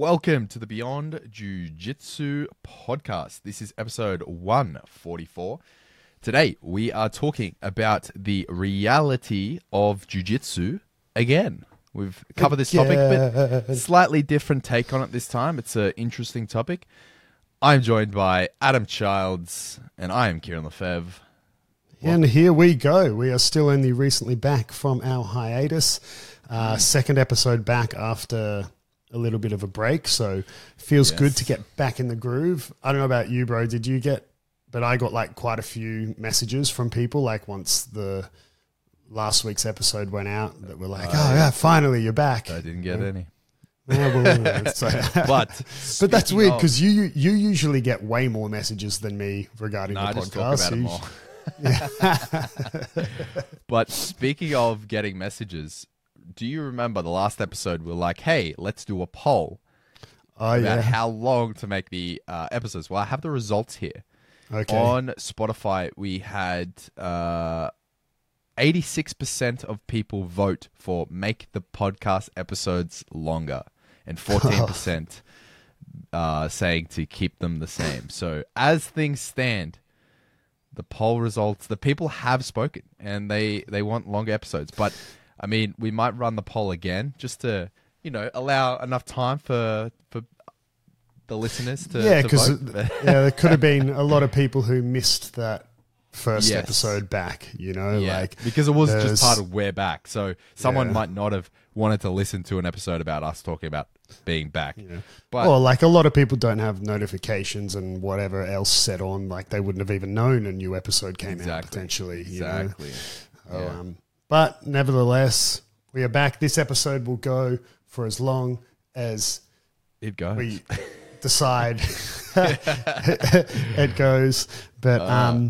Welcome to the Beyond Jiu-Jitsu podcast. This is episode 144. Today, we are talking about the reality of Jiu-Jitsu again. We've covered this topic, but slightly different take on it this time. It's an interesting topic. I'm joined by Adam Childs, and I am Kieran Lefebvre. And here we go. We are still only recently back from our hiatus. Second episode back after a little bit of a break, so feels good to get back in the groove. I don't know about you, bro. Did you get, but I got like quite a few messages from people like once the last week's episode went out that were like, oh yeah, finally you're back. I didn't get any. But that's weird because you usually get way more messages than me regarding the I podcast. Just talk about it more. But speaking of getting messages, do you remember the last episode? We're like, hey, let's do a poll about how long to make the episodes. Well, I have the results here. Okay. On Spotify, we had 86% of people vote for make the podcast episodes longer, and 14% saying to keep them the same. So as things stand, the poll results, the people have spoken, and they want longer episodes. But I mean, we might run the poll again just to, allow enough time for the listeners to because vote. there could have been a lot of people who missed that first episode back, because it was just part of We're Back. So someone might not have wanted to listen to an episode about us talking about being back. Yeah. But, or like a lot of people don't have notifications and whatever else set on, like they wouldn't have even known a new episode came out potentially. Exactly. But nevertheless, we are back. This episode will go for as long as it goes. We decide it goes. But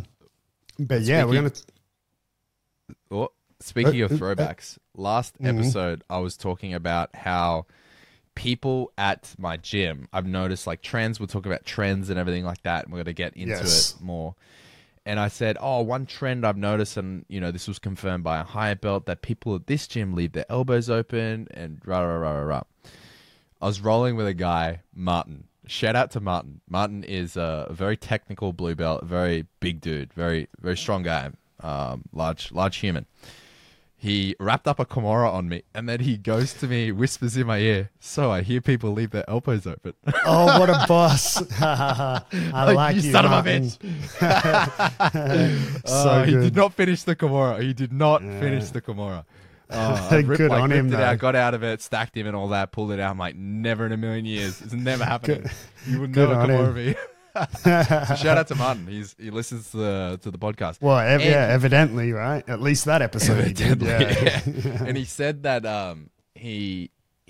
yeah, we're going to... Speaking of throwbacks, last episode I was talking about how people at my gym, I've noticed like trends, we'll talk about trends and everything like that, and we're going to get into it more. And I said, one trend I've noticed, and this was confirmed by a higher belt, that people at this gym leave their elbows open and rah, rah, rah, rah, rah. I was rolling with a guy, Martin. Shout out to Martin. Martin is a very technical blue belt, a very big dude, very, very strong guy, large human. He wrapped up a Kimura on me, and then he goes to me, whispers in my ear, so I hear people leave their elbows open. Oh, what a boss. I like you, son Martin. of a bitch. He did not finish the Kimura. He did not finish the Kimura. Good on him, though. Got out of it, stacked him and all that, pulled it out. I'm like, never in a million years. It's never happening. You would never come over me. So shout out to Martin. He listens to the podcast. Well, evidently, right? At least that episode he did. Yeah. And he said that he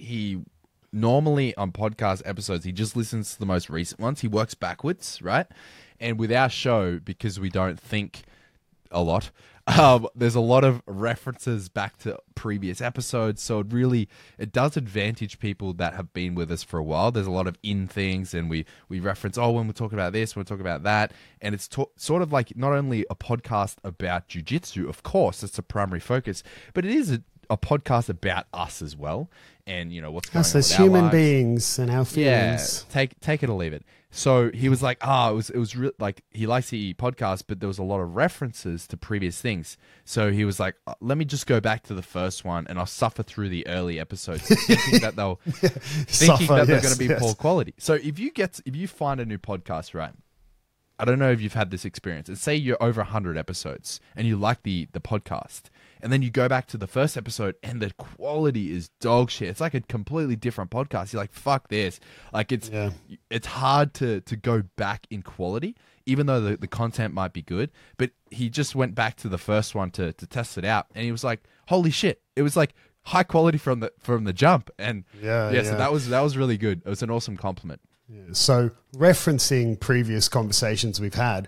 normally on podcast episodes he just listens to the most recent ones. He works backwards, right? And with our show, because we don't think a lot, there's a lot of references back to previous episodes, so it does advantage people that have been with us for a while. There's a lot of in things, and we reference, when we're talking about this, we're talking about that, and it's sort of like not only a podcast about jiu-jitsu, of course, that's the primary focus, but it is a podcast about us as well, and what's going on us as with our human lives. Beings and our feelings. Yeah, take it or leave it. So he was like, it was real, like he likes the podcast, but there was a lot of references to previous things. So he was like, let me just go back to the first one, and I'll suffer through the early episodes, thinking that they're going to be poor quality. So if you find a new podcast, right? I don't know if you've had this experience. And say you're over 100 episodes and you like the podcast, and then you go back to the first episode and the quality is dog shit. It's like a completely different podcast. You're like, fuck this. Like it's hard to go back in quality, even though the content might be good. But he just went back to the first one to test it out, and he was like, holy shit. It was like high quality from the jump. And so that was really good. It was an awesome compliment. Yeah, so referencing previous conversations we've had,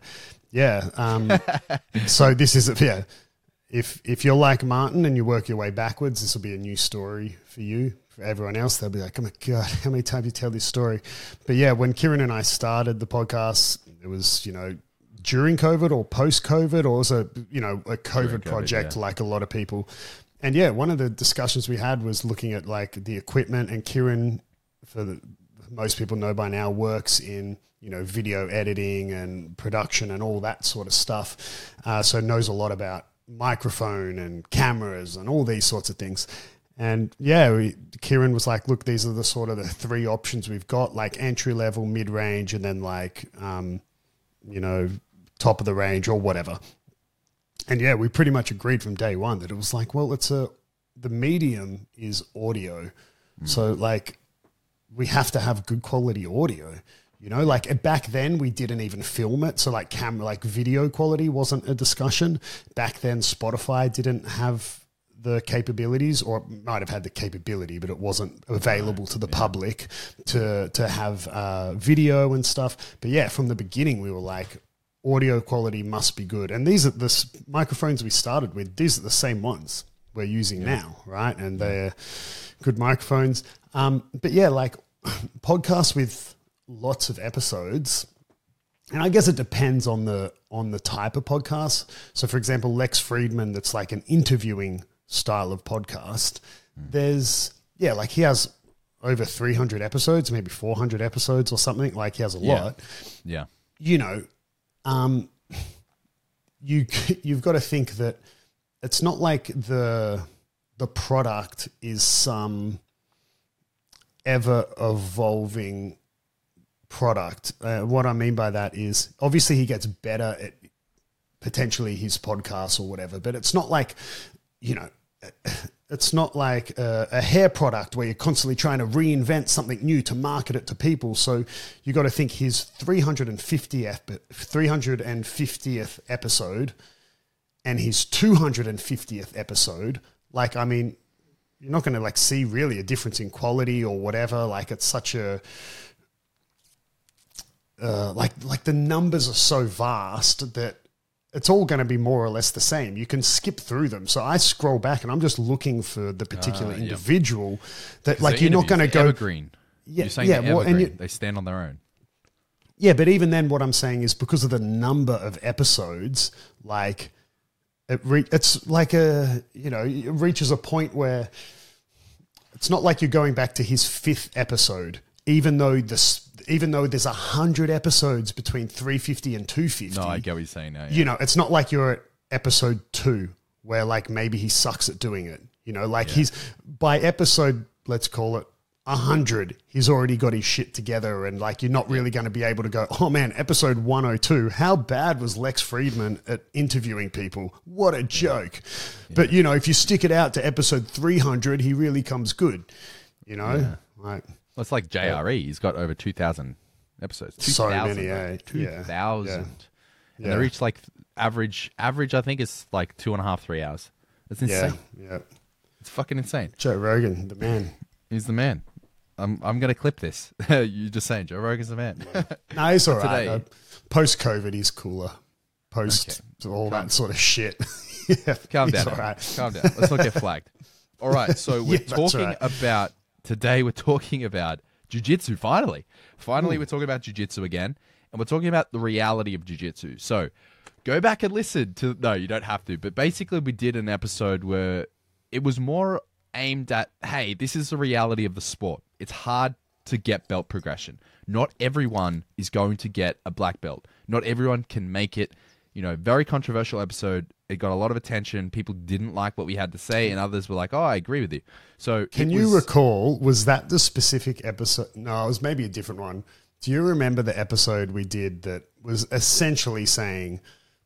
so this is if you're like Martin and you work your way backwards, this will be a new story for you. For everyone else, they'll be like, oh my God, how many times you tell this story? But yeah, when Kieran and I started the podcast, it was, during COVID or post-COVID, or was a COVID project like a lot of people. And yeah, one of the discussions we had was looking at like the equipment, and Kieran, for the most people know by now, works in, video editing and production and all that sort of stuff. So knows a lot about microphone and cameras and all these sorts of things. And yeah, Kieran was like, look, these are the sort of the three options we've got, like entry level, mid range, and then like, top of the range or whatever. And yeah, we pretty much agreed from day one that it was like, well, the medium is audio. So like we have to have good quality audio, like back then we didn't even film it. So like video quality wasn't a discussion. Back then Spotify didn't have the capabilities, or might have had the capability, but it wasn't available to the public to have video and stuff. But yeah, from the beginning we were like, audio quality must be good. And these are the microphones we started with. These are the same ones we're using now, right? And they're good microphones. But yeah, like podcasts with lots of episodes, and I guess it depends on the type of podcast. So for example, Lex Friedman, that's like an interviewing style of podcast. He has over 300 episodes, maybe 400 episodes or something. Like he has a lot. Yeah. You've got to think that it's not like the product is some ever evolving product. What I mean by that is obviously he gets better at potentially his podcast or whatever, but it's not like, it's not like a hair product where you're constantly trying to reinvent something new to market it to people. So you got to think his 350th episode and his 250th episode, like, I mean, you're not going to like see really a difference in quality or whatever. Like it's such a, like the numbers are so vast that it's all going to be more or less the same. You can skip through them. So I scroll back and I'm just looking for the particular individual that like you're not going to go evergreen. Yeah, you're saying evergreen. They stand on their own. Yeah, but even then what I'm saying is because of the number of episodes, like it's like it reaches a point where it's not like you're going back to his 5th episode, even though there's 100 episodes between 350 and 250. No, I get what you're saying now. Yeah. It's not like you're at episode 2 where like maybe he sucks at doing it. He's by episode, let's call it 100, he's already got his shit together, and like you're not really going to be able to go, oh man, episode 102, how bad was Lex Friedman at interviewing people? What a joke. Yeah. But if you stick it out to episode 300, he really comes good. Like, well, it's like JRE. He's got over 2,000 episods. 2,000, so many, 2,000. Yeah. And they reach like average, I think is like 2.5, 3 hours. It's insane. Yeah. It's fucking insane. Joe Rogan, the man. He's the man. I'm going to clip this. You're just saying Joe Rogan's the man. No, he's all right. Post-COVID, he's cooler. All that sort of shit. Calm down. Right. Calm down. Let's not get flagged. All right. So we're talking about, today we're talking about jiu-jitsu, finally. Finally, we're talking about jiu-jitsu again. And we're talking about the reality of jiu-jitsu. So go back and listen to, no, you don't have to. But basically we did an episode where it was more aimed at, hey, this is the reality of the sport. It's hard to get belt progression. Not everyone is going to get a black belt. Not everyone can make it. Very controversial episode. It got a lot of attention. People didn't like what we had to say, and others were like, oh, I agree with you. So can you recall, was that the specific episode? No, it was maybe a different one. Do you remember the episode we did that was essentially saying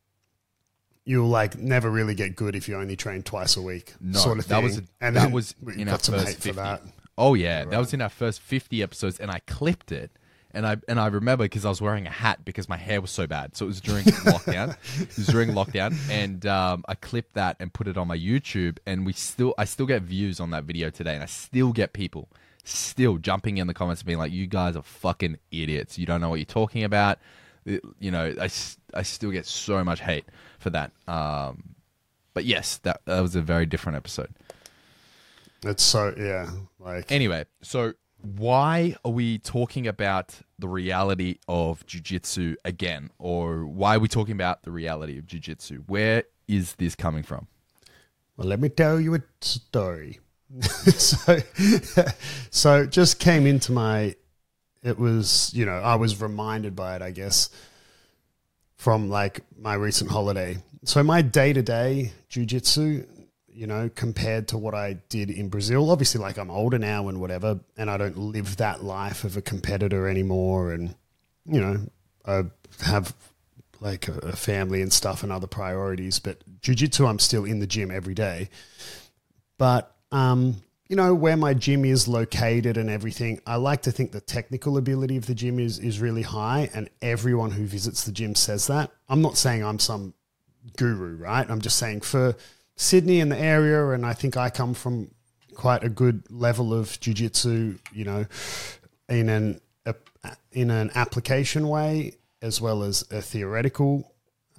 you'll like never really get good if you only train twice a week? No, sort of thing. That was in our first 50. That. Oh yeah, right. That was in our first 50 episodes, and I clipped it. And I remember because I was wearing a hat because my hair was so bad. So it was during lockdown. And I clipped that and put it on my YouTube. And I still get views on that video today. And I still get people still jumping in the comments and being like, you guys are fucking idiots. You don't know what you're talking about. I still get so much hate for that. But yes, that was a very different episode. It's so, yeah. Anyway, so why are we talking about the reality of jiu-jitsu again? Or why are we talking about the reality of jiu-jitsu? Where is this coming from? Well, let me tell you a story. So just came into my it was, you know, I was reminded by it, I guess, from like my recent holiday. So my day-to-day jiu-jitsu, you know, compared to what I did in Brazil, obviously like I'm older now and whatever, and I don't live that life of a competitor anymore. And, you know, I have like a family and stuff and other priorities, but jiu-jitsu, I'm still in the gym every day. But, you know, where my gym is located and everything, I like to think the technical ability of the gym is really high, and everyone who visits the gym says that. I'm not saying I'm some guru, right? I'm just saying for Sydney and the area, and I think I come from quite a good level of jiu-jitsu, you know, in an application way, as well as a theoretical,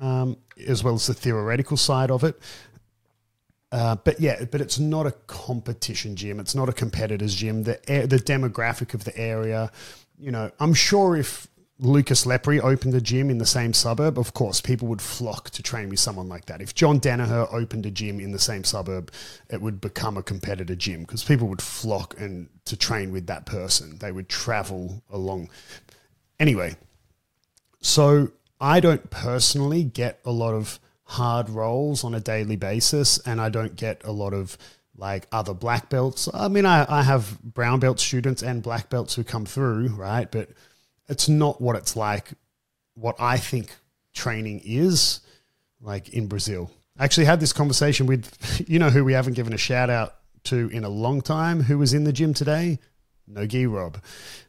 the theoretical side of it. But it's not a competition gym. It's not a competitor's gym. The demographic of the area, you know, I'm sure if Lucas Lepre opened a gym in the same suburb, of course, people would flock to train with someone like that. If John Danaher opened a gym in the same suburb, it would become a competitor gym because people would flock to train with that person. They would travel along. Anyway, so I don't personally get a lot of hard rolls on a daily basis, and I don't get a lot of like other black belts. I mean, I have brown belt students and black belts who come through, right? But it's not what it's like, what I think training is like in Brazil. I actually had this conversation with, you know, who we haven't given a shout out to in a long time, who was in the gym today? Nogi Rob.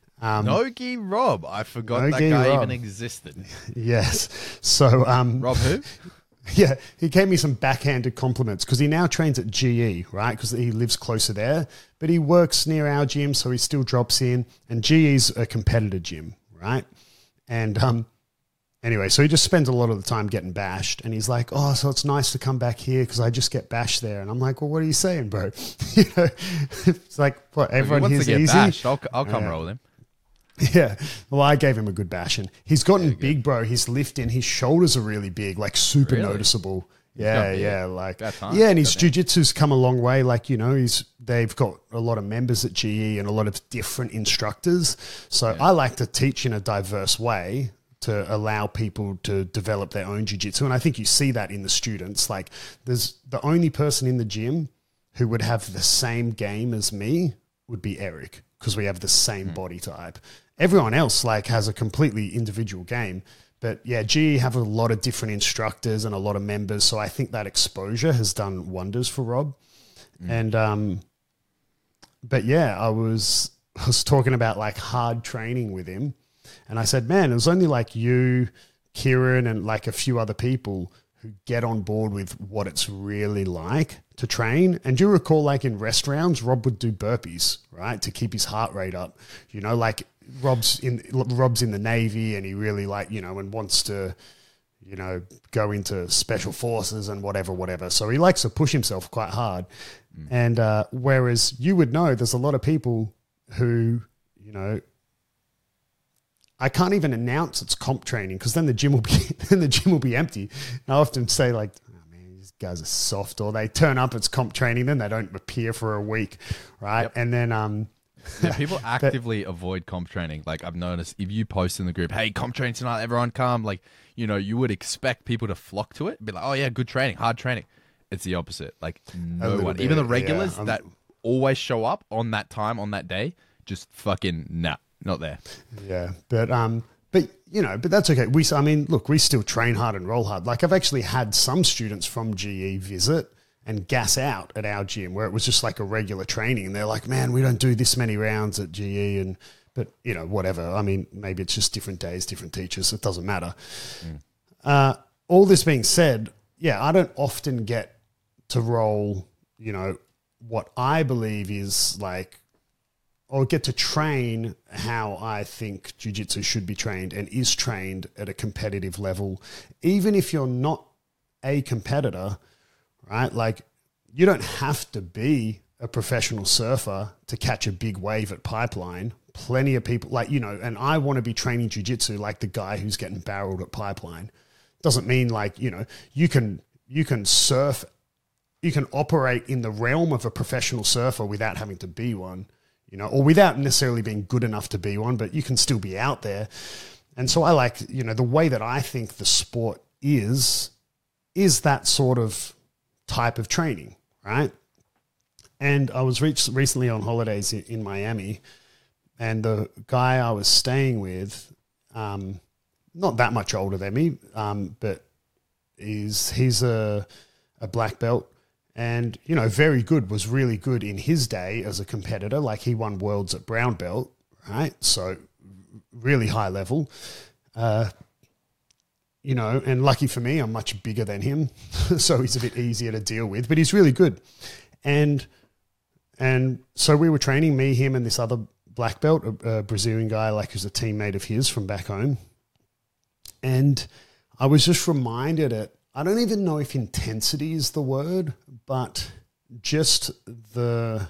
Nogi Rob. I forgot Nogi that guy Rob even existed. Yes. So, Rob who? Yeah, he gave me some backhanded compliments because he now trains at GE, right? Because he lives closer there, but he works near our gym, so he still drops in. And GE's a competitor gym, right? And anyway, so he just spends a lot of the time getting bashed, and he's like, "Oh, so it's nice to come back here because I just get bashed there." And I'm like, "Well, what are you saying, bro?" You know, it's like what everyone here's easy. Bashed, I'll come roll him. Yeah. Well, I gave him a good bashing. He's gotten big, bro. He's lifting. His shoulders are really big, like super noticeable. Yeah. Like, yeah. And his jiu-jitsu's come a long way. Like, you know, they've got a lot of members at GE and a lot of different instructors. So I like to teach in a diverse way to allow people to develop their own jiu-jitsu. And I think you see that in the students. Like, there's the only person in the gym who would have the same game as me would be Eric, because we have the same body type. Everyone else like has a completely individual game. But yeah, GE have a lot of different instructors and a lot of members. So I think that exposure has done wonders for Rob. And, but yeah, I was talking about like hard training with him. And I said, man, it was only like you, Kieran, and like a few other people who get on board with what it's really like to train. And do you recall, like in rest rounds, Rob would do burpees, right, to keep his heart rate up. You know, like Rob's in the Navy, and he really like, you know, and wants to, you know, go into special forces and whatever. So he likes to push himself quite hard. And whereas you would know, there's a lot of people who, you know, I can't even announce it's comp training because then the gym will be empty. And I often say like, oh man, these guys are soft, or they turn up, it's comp training, then they don't appear for a week, right? Yep. And then people actively avoid comp training. Like I've noticed, if you post in the group, "Hey, comp training tonight, everyone come," like, you know, you would expect people to flock to it, be like, "Oh yeah, good training, hard training." It's the opposite. Like no one, even the regulars that always show up on that time on that day, just fucking not there. Yeah, but you know, but that's okay. We still train hard and roll hard. Like I've actually had some students from GE visit and gas out at our gym where it was just like a regular training, and they're like, "Man, we don't do this many rounds at GE," but you know, whatever. I mean, maybe it's just different days, different teachers. It doesn't matter. All this being said, yeah, I don't often get to roll, you know, what I believe is like, or get to train how I think jiu-jitsu should be trained and is trained at a competitive level, even if you're not a competitor, right? Like you don't have to be a professional surfer to catch a big wave at Pipeline. Plenty of people like, you know, and I want to be training jiu-jitsu like the guy who's getting barreled at Pipeline. Doesn't mean like, you know, you can surf, you can operate in the realm of a professional surfer without having to be one. or without necessarily being good enough to be one, but you can still be out there. And so I like, the way that I think the sport is that sort of type of training, right? And I was recently on holidays in Miami, and the guy I was staying with, not that much older than me, but he's a black belt, and very good, was really good in his day as a competitor. Like, he won worlds at brown belt, right? So really high level, and lucky for me, I'm much bigger than him, so he's a bit easier to deal with. But he's really good, and so we were training, me, him, and this other black belt, a Brazilian guy, like, who's a teammate of his from back home. And I was just reminded I don't even know if intensity is the word, but just the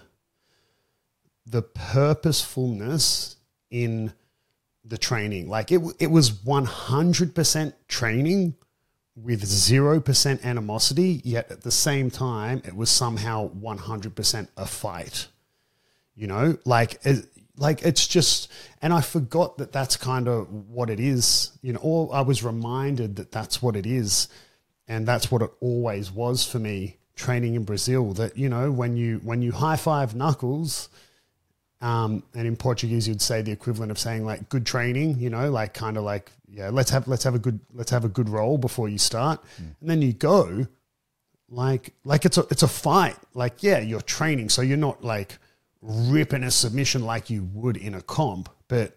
purposefulness in the training. Like, it was 100% training with 0% animosity, yet at the same time, it was somehow 100% a fight. Like it's just, and I forgot that that's kind of what it is, or I was reminded that that's what it is. And that's what it always was for me training in Brazil, that, when you high five knuckles, and in Portuguese, you'd say the equivalent of saying, like, good training, like, kind of like, yeah, let's have a good roll before you start. And then you go like it's a fight. Like, yeah, you're training. So you're not like ripping a submission like you would in a comp, but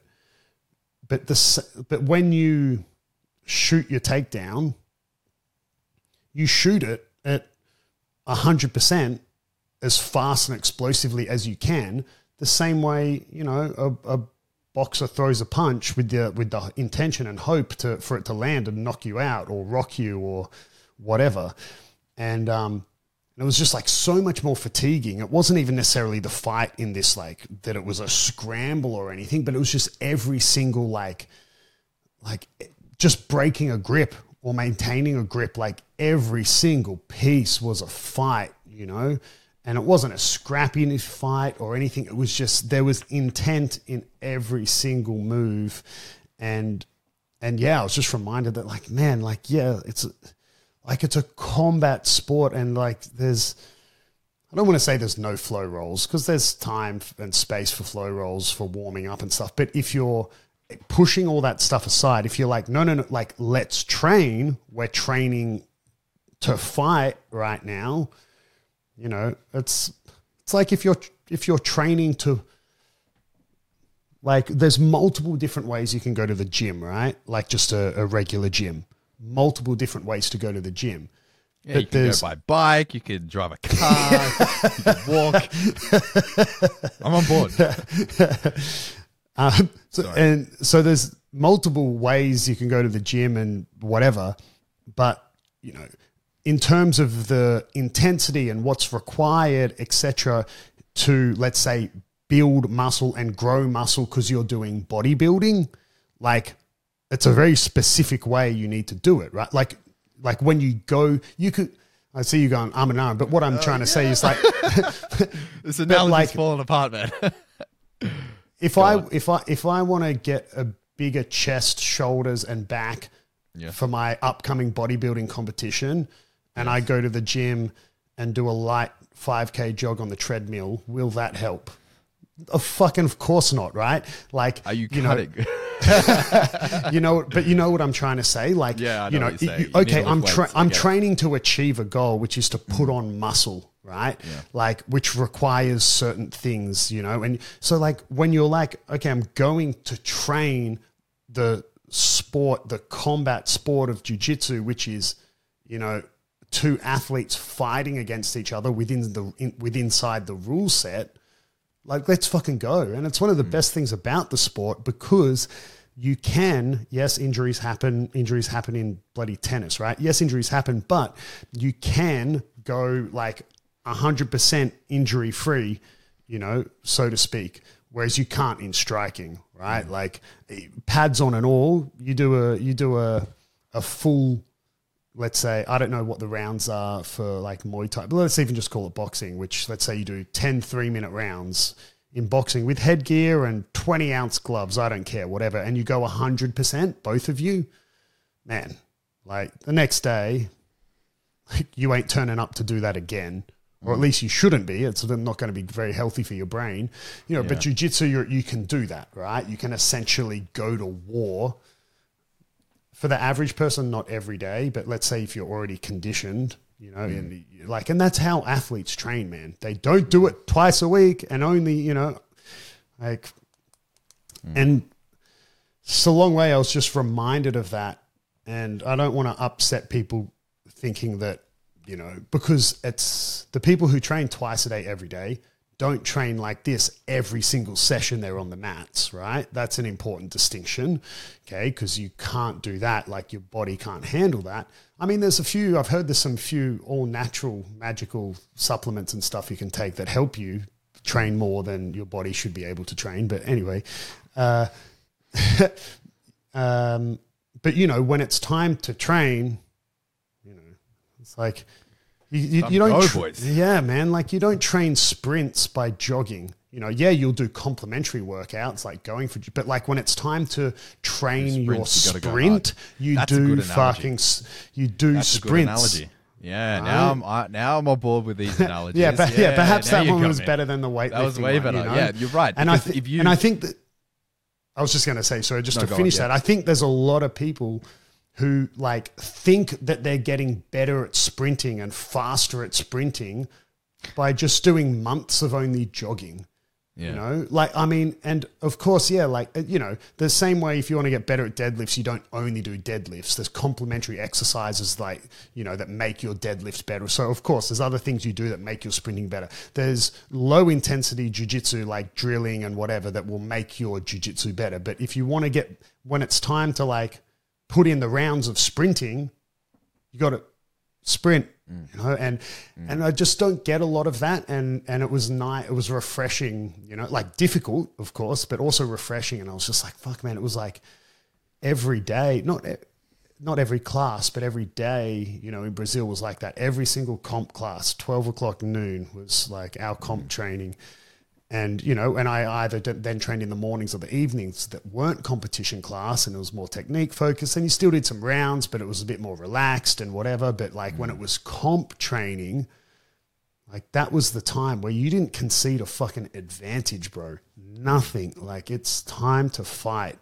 when you shoot your takedown, you shoot it at 100% as fast and explosively as you can, the same way, a boxer throws a punch with the intention and hope for it to land and knock you out or rock you or whatever. And it was just like so much more fatiguing. It wasn't even necessarily the fight in this, like, that it was a scramble or anything, but it was just every single, like just breaking a grip or maintaining a grip. Like, every single piece was a fight, and it wasn't a scrappy fight or anything. It was just, there was intent in every single move. And yeah, I was just reminded that, like, man, like, yeah, it's a combat sport, and like, I don't want to say there's no flow rolls, because there's time and space for flow rolls for warming up and stuff. But if you're pushing all that stuff aside, if you're like, no, like, let's train, we're training to fight right now, it's like if you're training to, like, there's multiple different ways you can go to the gym, right? Like, just a regular gym. Multiple different ways to go to the gym. Yeah, you can go by bike, you could drive a car, you could walk. I'm on board. So there's multiple ways you can go to the gym and whatever, but, in terms of the intensity and what's required, etc., to, let's say, build muscle and grow muscle because you're doing bodybuilding, like, it's a very specific way you need to do it, right? Like when you go, I see you going arm in arm, but what I'm trying to say is, like, this analogy's falling apart, man. If I want to get a bigger chest, shoulders, and back for my upcoming bodybuilding competition, and I go to the gym and do a light 5K jog on the treadmill, will that help? Of course not, right? Like, are you cutting? But you know what I'm trying to say? Like, yeah, I know what you're saying. Okay, I'm training to achieve a goal, which is to put on muscle, right? Yeah. Like, which requires certain things, and so, like, when you're like, okay, I'm going to train the combat sport of jiu-jitsu, which is, two athletes fighting against each other inside the rule set. Like, let's fucking go. And it's one of the best things about the sport, because you can, yes, injuries happen in bloody tennis, right? Yes, injuries happen, but you can go like 100% injury free, so to speak. Whereas you can't in striking, right? Like, pads on and all, you do a full, let's say, I don't know what the rounds are for like Muay Thai, but let's even just call it boxing, which, let's say you do 10 3-minute rounds in boxing with headgear and 20-ounce gloves, I don't care, whatever, and you go 100%, both of you, man, like the next day, you ain't turning up to do that again. Or at least you shouldn't be. It's not going to be very healthy for your brain. You know, but jiu-jitsu, you can do that, right? You can essentially go to war. For the average person, not every day, but let's say if you're already conditioned, you know, and that's how athletes train, man. They don't do it twice a week and only, you know, like, and it's a long way. I was just reminded of that. And I don't want to upset people thinking that, you know, because it's the people who train twice a day every day don't train like this every single session they're on the mats, right? That's an important distinction, okay? Because you can't do that, like your body can't handle that. I mean, I've heard there's some few all natural magical supplements and stuff you can take that help you train more than your body should be able to train. But anyway, but you know, when it's time to train, it's like you don't, yeah, man. Like you don't train sprints by jogging. You know, yeah, you'll do complementary workouts like going for, but like when it's time to train your sprint, you do sprints. A good analogy. Yeah, right? now I'm on board with these analogies. Perhaps that one was better than the weightlifting. That was way better. You know? Yeah, you're right. And I think that I was just going to say. So just to finish that, I think there's a lot of people who like think that they're getting better at sprinting and faster at sprinting by just doing months of only jogging. Yeah. You know, like, I mean, and of course, yeah, like, you know, the same way if you want to get better at deadlifts, you don't only do deadlifts. There's complementary exercises like, you know, that make your deadlifts better. So of course, there's other things you do that make your sprinting better. There's low intensity jiu-jitsu like drilling and whatever that will make your jiu-jitsu better. But if you want to get, when it's time to like, put in the rounds of sprinting, you got to sprint, you know, and I just don't get a lot of that. And it was nice. It was refreshing, you know, like difficult, of course, but also refreshing. And I was just like, fuck, man, it was like every day, not every class, but every day, you know, in Brazil was like that. Every single comp class, 12 o'clock noon was like our comp training. And, you know, and I either then trained in the mornings or the evenings that weren't competition class and it was more technique focused. And you still did some rounds, but it was a bit more relaxed and whatever. But like when it was comp training, like that was the time where you didn't concede a fucking advantage, bro. Nothing. Like it's time to fight.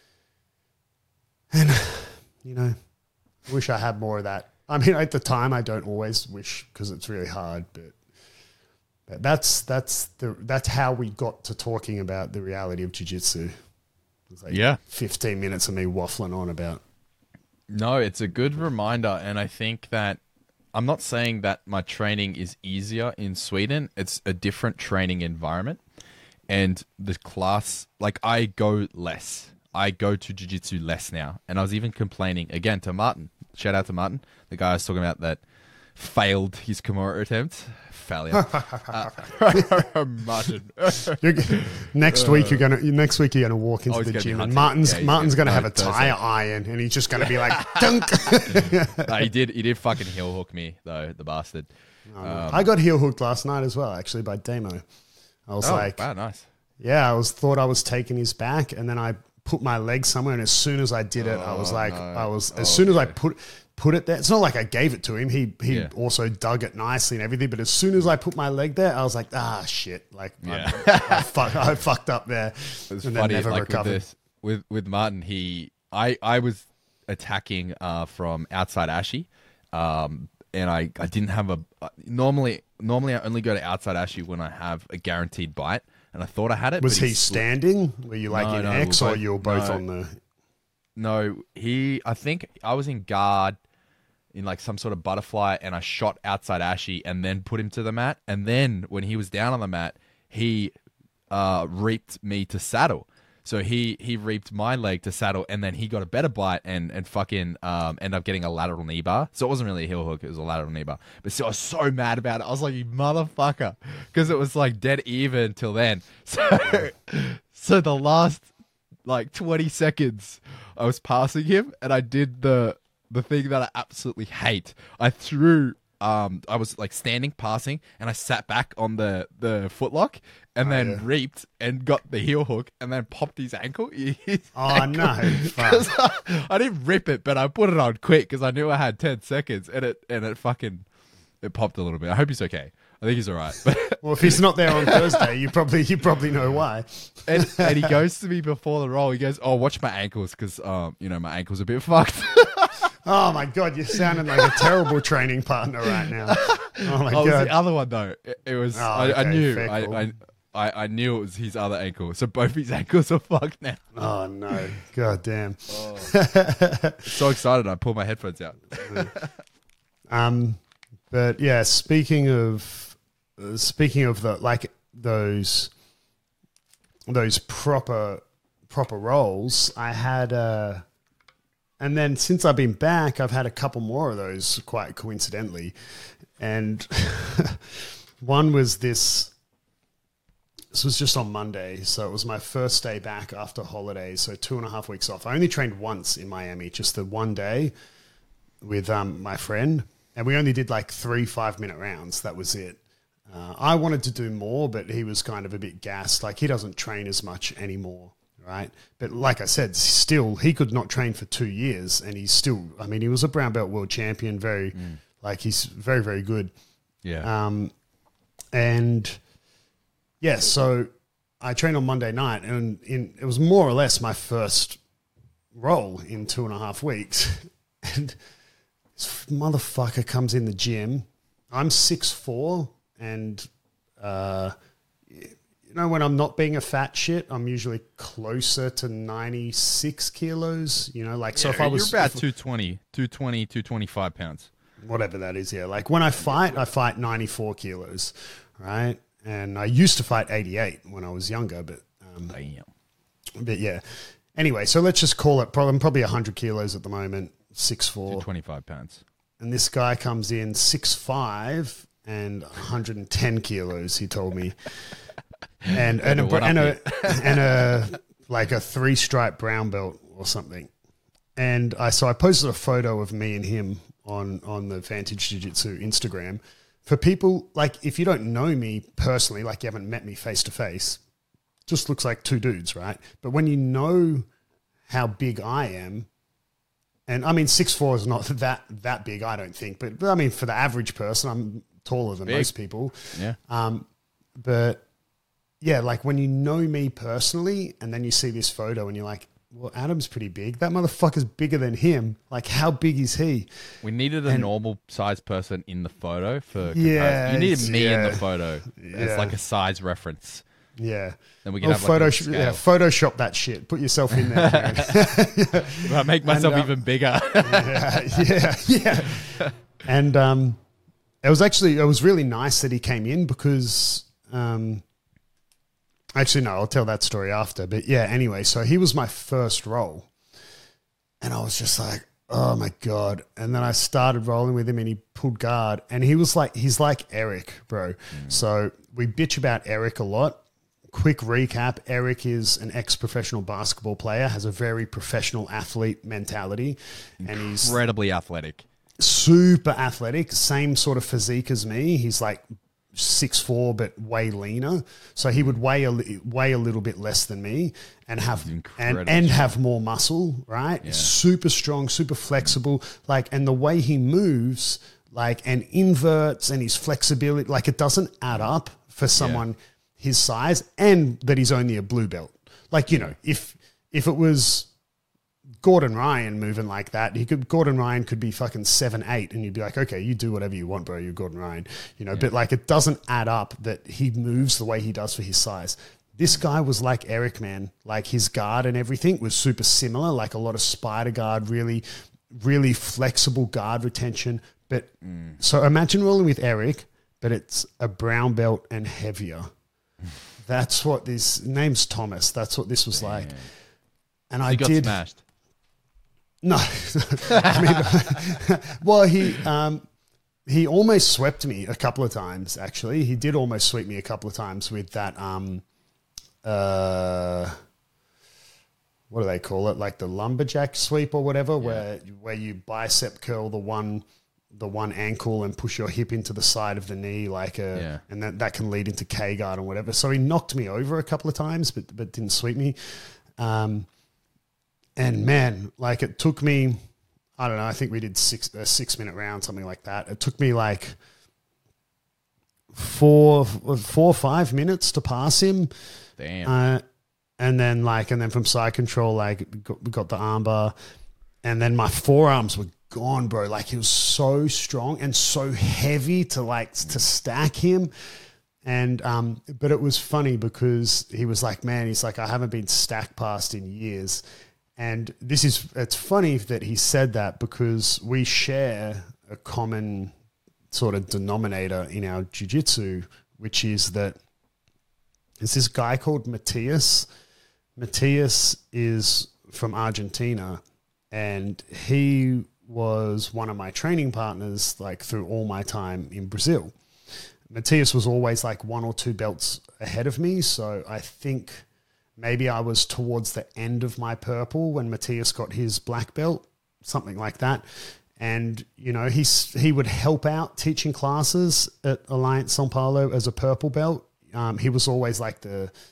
And, you know, I wish I had more of that. I mean, at the time, I don't always wish because it's really hard, but that's how we got to talking about the reality of jiu-jitsu. It was like 15 minutes of me waffling on about. No, it's a good reminder. And I think that I'm not saying that my training is easier in Sweden. It's a different training environment. And the class, like I go less. I go to jiu-jitsu less now. And I was even complaining, again, to Martin. Shout out to Martin, the guy I was talking about that failed his Kimura attempt. Failure. Martin. Next week you're gonna walk into the gym and Martin's gonna have a tire iron and he's just gonna be like dunk. No, he did fucking heel hook me though, the bastard. I got heel hooked last night as well, actually by Damo. I was like, wow, nice. Yeah, thought I was taking his back, and then I put my leg somewhere, and as soon as I did it, I was like, as soon as I put it there, it's not like I gave it to him. He also dug it nicely and everything. But as soon as I put my leg there, I was like, shit! Like I fucked up there. It was funny, never like recovered. With Martin, I was attacking from outside Ashi, and I didn't have normally I only go to outside Ashi when I have a guaranteed bite, and I thought I had it. Was he standing? Were you like in X or you were both on the? No, I think I was in guard in like some sort of butterfly, and I shot outside Ashi and then put him to the mat. And then when he was down on the mat, he reaped me to saddle. So he reaped my leg to saddle, and then he got a better bite and fucking ended up getting a lateral knee bar. So it wasn't really a heel hook, it was a lateral knee bar. But still, I was so mad about it. I was like, you motherfucker. Because it was like dead even till then. So the last like 20 seconds, I was passing him, and I did the thing that I absolutely hate. I threw I was like standing, passing, and I sat back on the footlock, and then reaped and got the heel hook, and then popped his ankle. No! Fuck. I didn't rip it, but I put it on quick because I knew I had 10 seconds, and it popped a little bit. I hope he's okay. I think he's all right. Well, if he's not there on Thursday, you probably know why. And he goes to me before the roll. He goes, "Oh, watch my ankles because my ankles are a bit fucked." Oh my god, you're sounding like a terrible training partner right now. Oh my god. It was the other one though. It was. I knew. Cool. I knew it was his other ankle. So both his ankles are fucked now. Oh no! God damn. Oh. So excited! I pulled my headphones out. But yeah, speaking of the like those proper roles, I had and then since I've been back, I've had a couple more of those quite coincidentally, and one was this. This was just on Monday, so it was my first day back after holidays, so 2.5 weeks off. I only trained once in Miami, just the one day with my friend, and we only did like 3 5-minute rounds. That was it. I wanted to do more, but he was kind of a bit gassed. Like, he doesn't train as much anymore, right? But like I said, still, he could not train for 2 years, and he's still, I mean, he was a brown belt world champion, he's very, very good. Yeah. And yeah, so I trained on Monday night, and it was more or less my first role in 2.5 weeks. And this motherfucker comes in the gym. I'm 6'4", and when I'm not being a fat shit, I'm usually closer to 96 kilos. So if I was... You're about 225 pounds. Whatever that is, yeah. Like when I fight 94 kilos, right? And I used to fight 88 when I was younger, but yeah. Anyway, so let's just call it probably 100 kilos at the moment, 6'4". 225 pounds. And this guy comes in 6'5" and 110 kilos, he told me. And a like a 3-stripe brown belt or something. And I posted a photo of me and him on the Vantage Jiu-Jitsu Instagram. For people, like, if you don't know me personally, like you haven't met me face to face, just looks like two dudes, right? But when you know how big I am, and I mean 6'4" is not that big, I don't think, but I mean for the average person, I'm taller than most people. Yeah. But yeah, like when you know me personally, and then you see this photo, and you're like, well, Adam's pretty big. That motherfucker's bigger than him. Like, how big is he? We needed a normal size person in the photo for comparison. Yeah, you needed me in the photo as like a size reference. Yeah. Then we can have like Photoshop that shit. Put yourself in there. I make myself even bigger. yeah. And it was really nice that he came in because actually, no, I'll tell that story after. But yeah, anyway, so he was my first roll. And I was just like, oh my God. And then I started rolling with him and he pulled guard. And he's like Eric, bro. So we bitch about Eric a lot. Quick recap, Eric is an ex-professional basketball player, has a very professional athlete mentality. And he's incredibly athletic. Super athletic, same sort of physique as me. He's like 6'4", but way leaner. So he would weigh a little bit less than me and have have more muscle, right? Yeah. Super strong, super flexible. And the way he moves, and inverts and his flexibility, it doesn't add up for someone his size, and that he's only a blue belt. If it was Gordon Ryan moving like that, Gordon Ryan could be fucking 7'8", and you'd be like, okay, you do whatever you want, bro. You're Gordon Ryan, But it doesn't add up that he moves the way he does for his size. This guy was like Eric, man. His guard and everything was super similar. A lot of spider guard, really, really flexible guard retention. But so imagine rolling with Eric, but it's a brown belt and heavier. That's what this name's Thomas. That's what this was like. And I got smashed. No, well, he almost swept me a couple of times. Actually, he did almost sweep me a couple of times with that. What do they call it? Like the lumberjack sweep or whatever, where you bicep curl the one the one ankle and push your hip into the side of the knee, and that can lead into K-guard and whatever. So he knocked me over a couple of times, but didn't sweep me. And man, like it took me, I don't know, I think we did a 6-minute round, something like that. It took me like 4 or 5 minutes to pass him. Damn. And then from side control, we got the armbar, and then my forearms were gone, bro. Like he was so strong and so heavy to stack him. And but it was funny because he was like, man, he's like, I haven't been stack passed in years. And it's funny that he said that because we share a common sort of denominator in our jiu-jitsu, which is that there's this guy called Matthias. Matthias is from Argentina, and he was one of my training partners like through all my time in Brazil. Matthias was always like 1 or 2 belts ahead of me, so I think maybe I was towards the end of my purple when Matthias got his black belt, something like that. And, you know, he would help out teaching classes at Alliance São Paulo as a purple belt. He was always like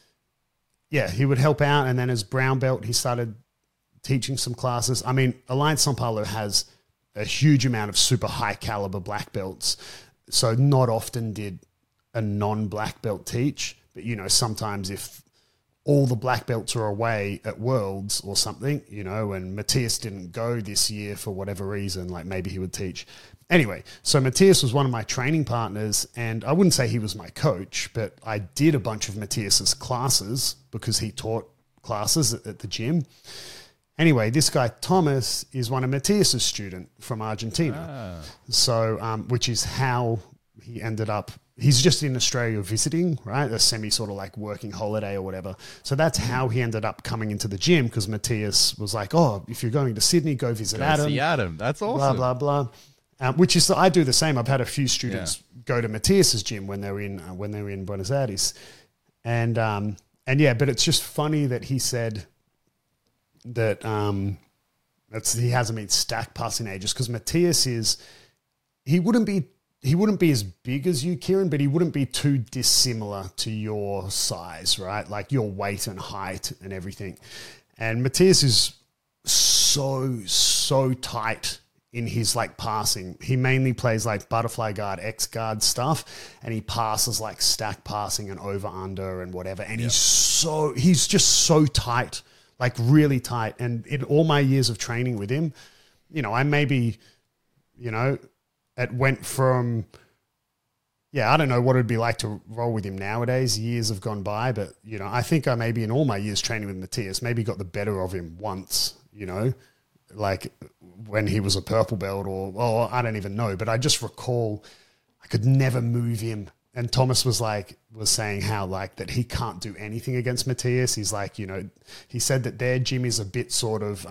he would help out. And then as brown belt, he started teaching some classes. I mean, Alliance São Paulo has a huge amount of super high caliber black belts. So not often did a non-black belt teach. But, you know, sometimes if all the black belts are away at Worlds or something, you know, and Matthias didn't go this year for whatever reason, like maybe he would teach. Anyway, so Matthias was one of my training partners, and I wouldn't say he was my coach, but I did a bunch of Matthias's classes because he taught classes at the gym. Anyway, this guy, Thomas, is one of Matthias's students from Argentina. So, which is how he ended up. He's just in Australia visiting, right? A semi sort of like working holiday or whatever. So that's how he ended up coming into the gym because Matthias was like, oh, if you're going to Sydney, go visit Adam. See Adam. That's awesome. Blah, blah, blah. Which is, I do the same. I've had a few students go to Matthias's gym when they're in Buenos Aires. And yeah, but it's just funny that he said that he hasn't been stack passing ages because Matthias he wouldn't be as big as you, Kieran, but he wouldn't be too dissimilar to your size, right? Like your weight and height and everything. And Matthias is so tight in his like passing. He mainly plays like butterfly guard, X guard stuff, and he passes like stack passing and over under and whatever. And he's just so tight, like really tight. And in all my years of training with him, you know, I maybe, you know, it went from, I don't know what it'd be like to roll with him nowadays. Years have gone by, but, you know, I think I maybe in all my years training with Matthias, maybe got the better of him once, you know, like when he was a purple belt or I don't even know. But I just recall I could never move him. And Thomas was saying how like that he can't do anything against Matthias. He's like, you know, he said that their gym is a bit sort of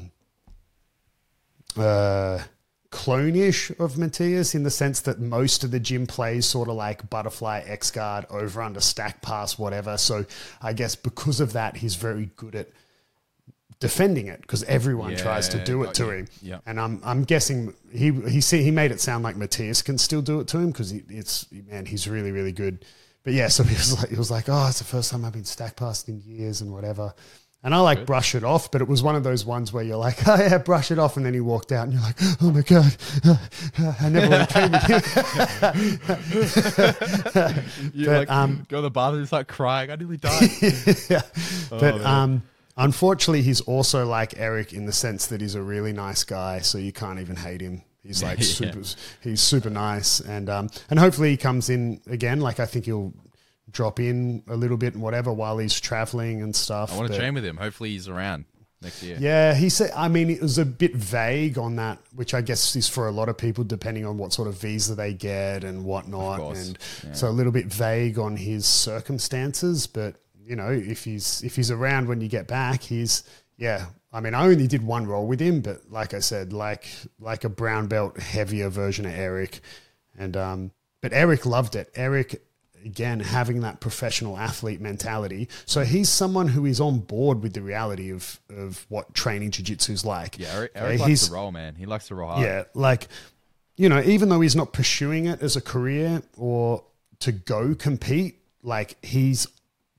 clone-ish of Matthias in the sense that most of the gym plays sort of like butterfly, X-guard, over, under, stack, pass, whatever. So I guess because of that, he's very good at defending it because everyone tries to do it to him. Yeah. And I'm guessing he made it sound like Matthias can still do it to him because he's really, really good. But yeah, so he was like, oh, it's the first time I've been stack passed in years and whatever. And I brush it off, but it was one of those ones where you're like, oh yeah, brush it off. And then he walked out and you're like, oh my God, I never want to train with you. Go to the bathroom and start crying. I nearly died. But unfortunately, he's also like Eric in the sense that he's a really nice guy. So you can't even hate him. He's like he's super nice. And hopefully he comes in again. Like I think he'll drop in a little bit and whatever while he's traveling and stuff. I want to train with him. Hopefully he's around next year. Yeah, he said, I mean, it was a bit vague on that, which I guess is for a lot of people, depending on what sort of visa they get and whatnot. And so a little bit vague on his circumstances, but you know, if he's around when you get back, I mean, I only did one roll with him, but like I said, like a brown belt heavier version of Eric. And, but Eric loved it. Eric, again, having that professional athlete mentality. So he's someone who is on board with the reality of what training jiu-jitsu is like. Yeah, Eric likes to roll, man. He likes to roll hard. Yeah, like you know, even though he's not pursuing it as a career or to go compete, like he's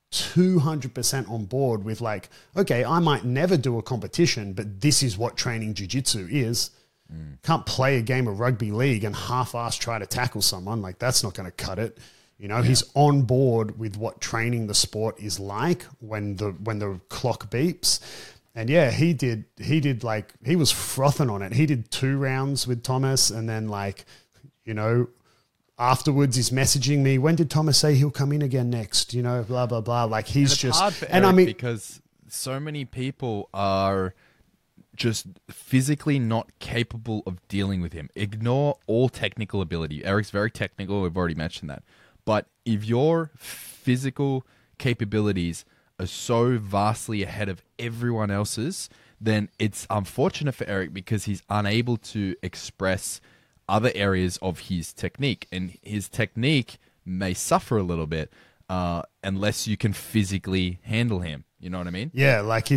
200% on board with like, okay, I might never do a competition, but this is what training jiu-jitsu is. Can't play a game of rugby league and half-ass try to tackle someone. Like that's not going to cut it. You know, he's on board with what training the sport is like when the clock beeps. And yeah, he did like, he was frothing on it. He did 2 rounds with Thomas. And then like, you know, afterwards he's messaging me, when did Thomas say he'll come in again next? You know, blah, blah, blah. Like he's and just, hard for and Eric I mean, because so many people are just physically not capable of dealing with him. Ignore all technical ability. Eric's very technical. We've already mentioned that. But if your physical capabilities are so vastly ahead of everyone else's, then it's unfortunate for Eric because he's unable to express other areas of his technique. And his technique may suffer a little bit unless you can physically handle him. You know what I mean? Yeah, like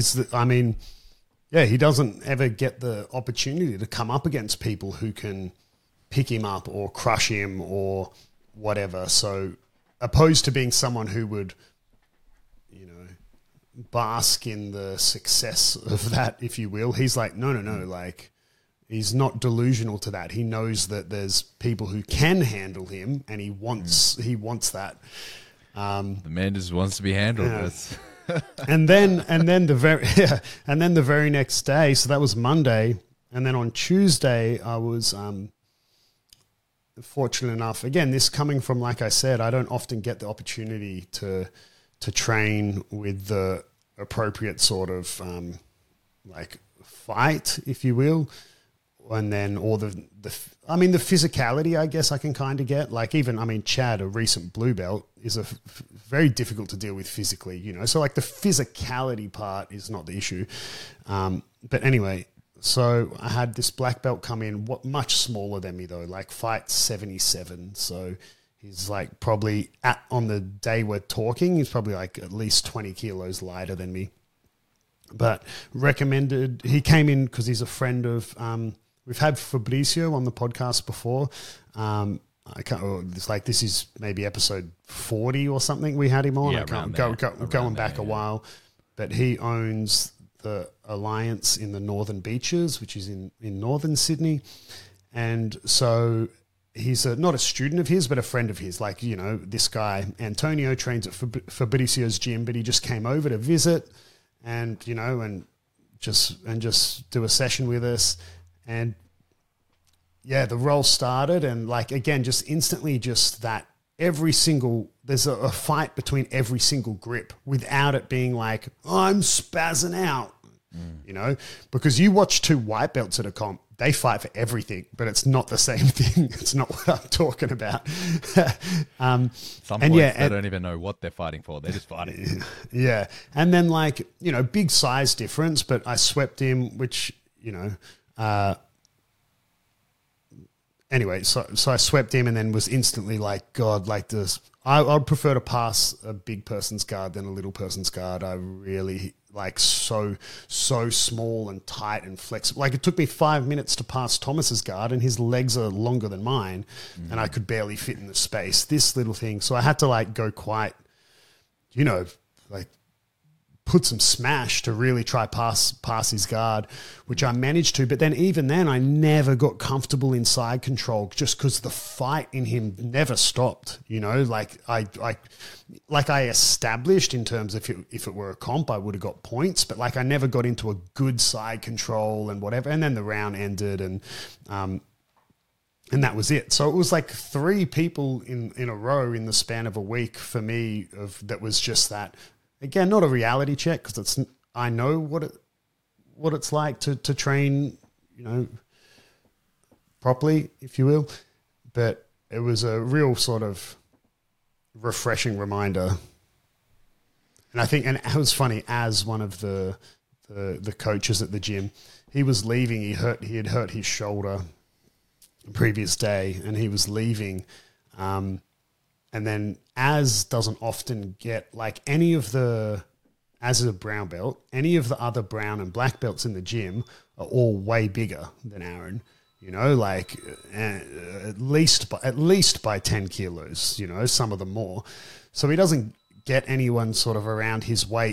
he doesn't ever get the opportunity to come up against people who can pick him up or crush him or whatever. So opposed to being someone who would, you know, bask in the success of that, if you will, he's like, no, like he's not delusional to that. He knows that there's people who can handle him and he wants that. The man just wants to be handled. Yeah. and then the very next day, so that was Monday, and then on Tuesday I was fortunate enough, again, this coming from, like I said, I don't often get the opportunity to train with the appropriate sort of like fight, if you will, and then all the physicality, I guess I can kind of get. Like even, Chad, a recent blue belt, is very difficult to deal with physically, you know. So like the physicality part is not the issue. But anyway, so I had this black belt come in, much smaller than me though, like fight 77. So he's like probably on the day we're talking, he's probably like at least 20 kilos lighter than me. But recommended, he came in because he's a friend of, we've had Fabricio on the podcast before. This is maybe episode 40 or something we had him on. Yeah, I can't going back a while. But he owns the Alliance in the Northern Beaches, which is in northern Sydney. And so he's not a student of his, but a friend of his. Like, you know, this guy, Antonio, trains at Fabricio's gym, but he just came over to visit and, you know, and just do a session with us. And yeah, the roll started, and like, again, just instantly just that there's a fight between every single grip without it being like, I'm spazzing out, you know, because you watch 2 white belts at a comp, they fight for everything, but it's not the same thing. It's not what I'm talking about. Some points they don't even know what they're fighting for. They're just fighting. Yeah. And then like, you know, big size difference, but I swept him, which, you know, anyway, so I swept him and then was instantly like, God, like this. I'd prefer to pass a big person's guard than a little person's guard. I really like so small and tight and flexible. Like it took me 5 minutes to pass Thomas's guard and his legs are longer than mine and I could barely fit in the space. This little thing. So I had to like go quite, you know, like put some smash to really try pass his guard, which I managed to. But then even then, I never got comfortable in side control just because the fight in him never stopped. You know, like I established in terms of if it were a comp, I would have got points, but like I never got into a good side control and whatever. And then the round ended and that was it. So it was like 3 people in a row in the span of a week for me that was just that. Again, not a reality check because I know what it's like to train, you know, properly, if you will. But it was a real sort of refreshing reminder. And I think, and it was funny, as one of the coaches at the gym, he was leaving. He had hurt his shoulder the previous day, and he was leaving. And then Az doesn't often get like as a brown belt, any of the other brown and black belts in the gym are all way bigger than Aaron. you know, like at least by 10 kilos, you know, some of them more. So he doesn't get anyone sort of around his weight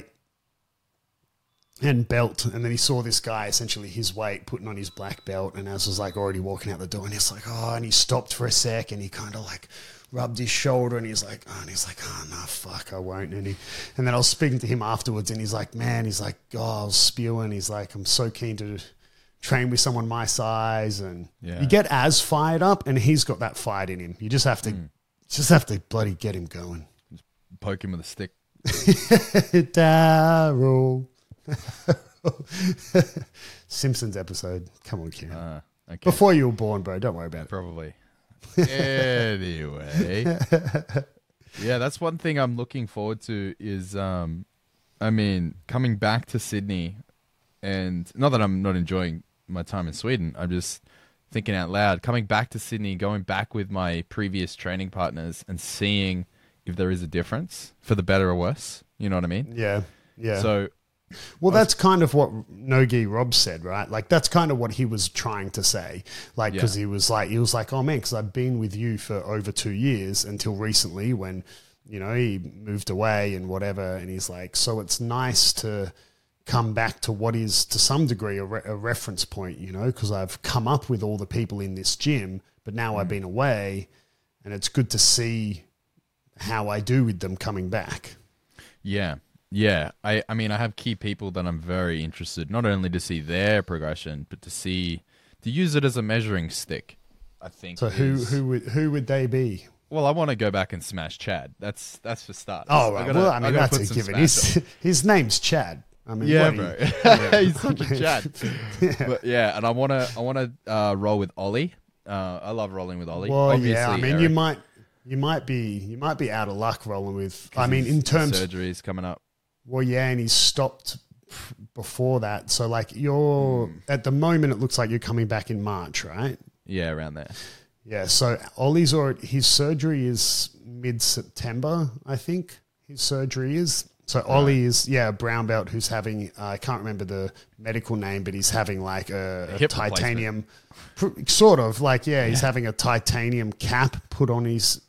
and belt. And then he saw this guy, essentially his weight, putting on his black belt, and Az was like already walking out the door, and he's like, oh, and he stopped for a sec, and he kind of like rubbed his shoulder, and he's like, oh, no, fuck, I won't. And then I was speaking to him afterwards, and he's like, man, he's like, oh, I was spewing. He's like, I'm so keen to train with someone my size. And you get Az fired up, and he's got that fight in him. You just have to bloody get him going. Just poke him with a stick. Daryl. Simpsons episode. Come on, Kieran. Okay. Before you were born, bro. Don't worry about it. Probably. Anyway. Yeah, that's one thing I'm looking forward to is, coming back to Sydney, and not that I'm not enjoying my time in Sweden, I'm just thinking out loud, coming back to Sydney, going back with my previous training partners and seeing if there is a difference for the better or worse. You know what I mean? Yeah. Yeah. So, well, that's kind of what Nogi Rob said, right? Like, that's kind of what he was trying to say. Like, because he was like, oh man, because I've been with you for over 2 years until recently when, you know, he moved away and whatever. And he's like, so it's nice to come back to what is to some degree a reference point, you know, because I've come up with all the people in this gym, but now I've been away, and it's good to see how I do with them coming back. Yeah. Yeah, I mean, I have key people that I'm very interested, not only to see their progression, but to use it as a measuring stick, I think. So who would they be? Well, I want to go back and smash Chad. That's for starters. Oh, right. That's a given. His name's Chad. I mean, yeah, bro. He's such a Chad. But yeah, and I want to roll with Ollie. I love rolling with Ollie. Well, obviously, yeah, I mean, Eric. you might be out of luck rolling with. I mean, in terms surgeries coming up. Well, yeah, and he's stopped before that. So, like, you're at the moment, it looks like you're coming back in March, right? Yeah, around there. Yeah. So Ollie's his surgery is mid-September, I think. His surgery is. So Ollie is a brown belt who's having I can't remember the medical name, but he's having like a titanium, sort of like he's having a titanium cap put on his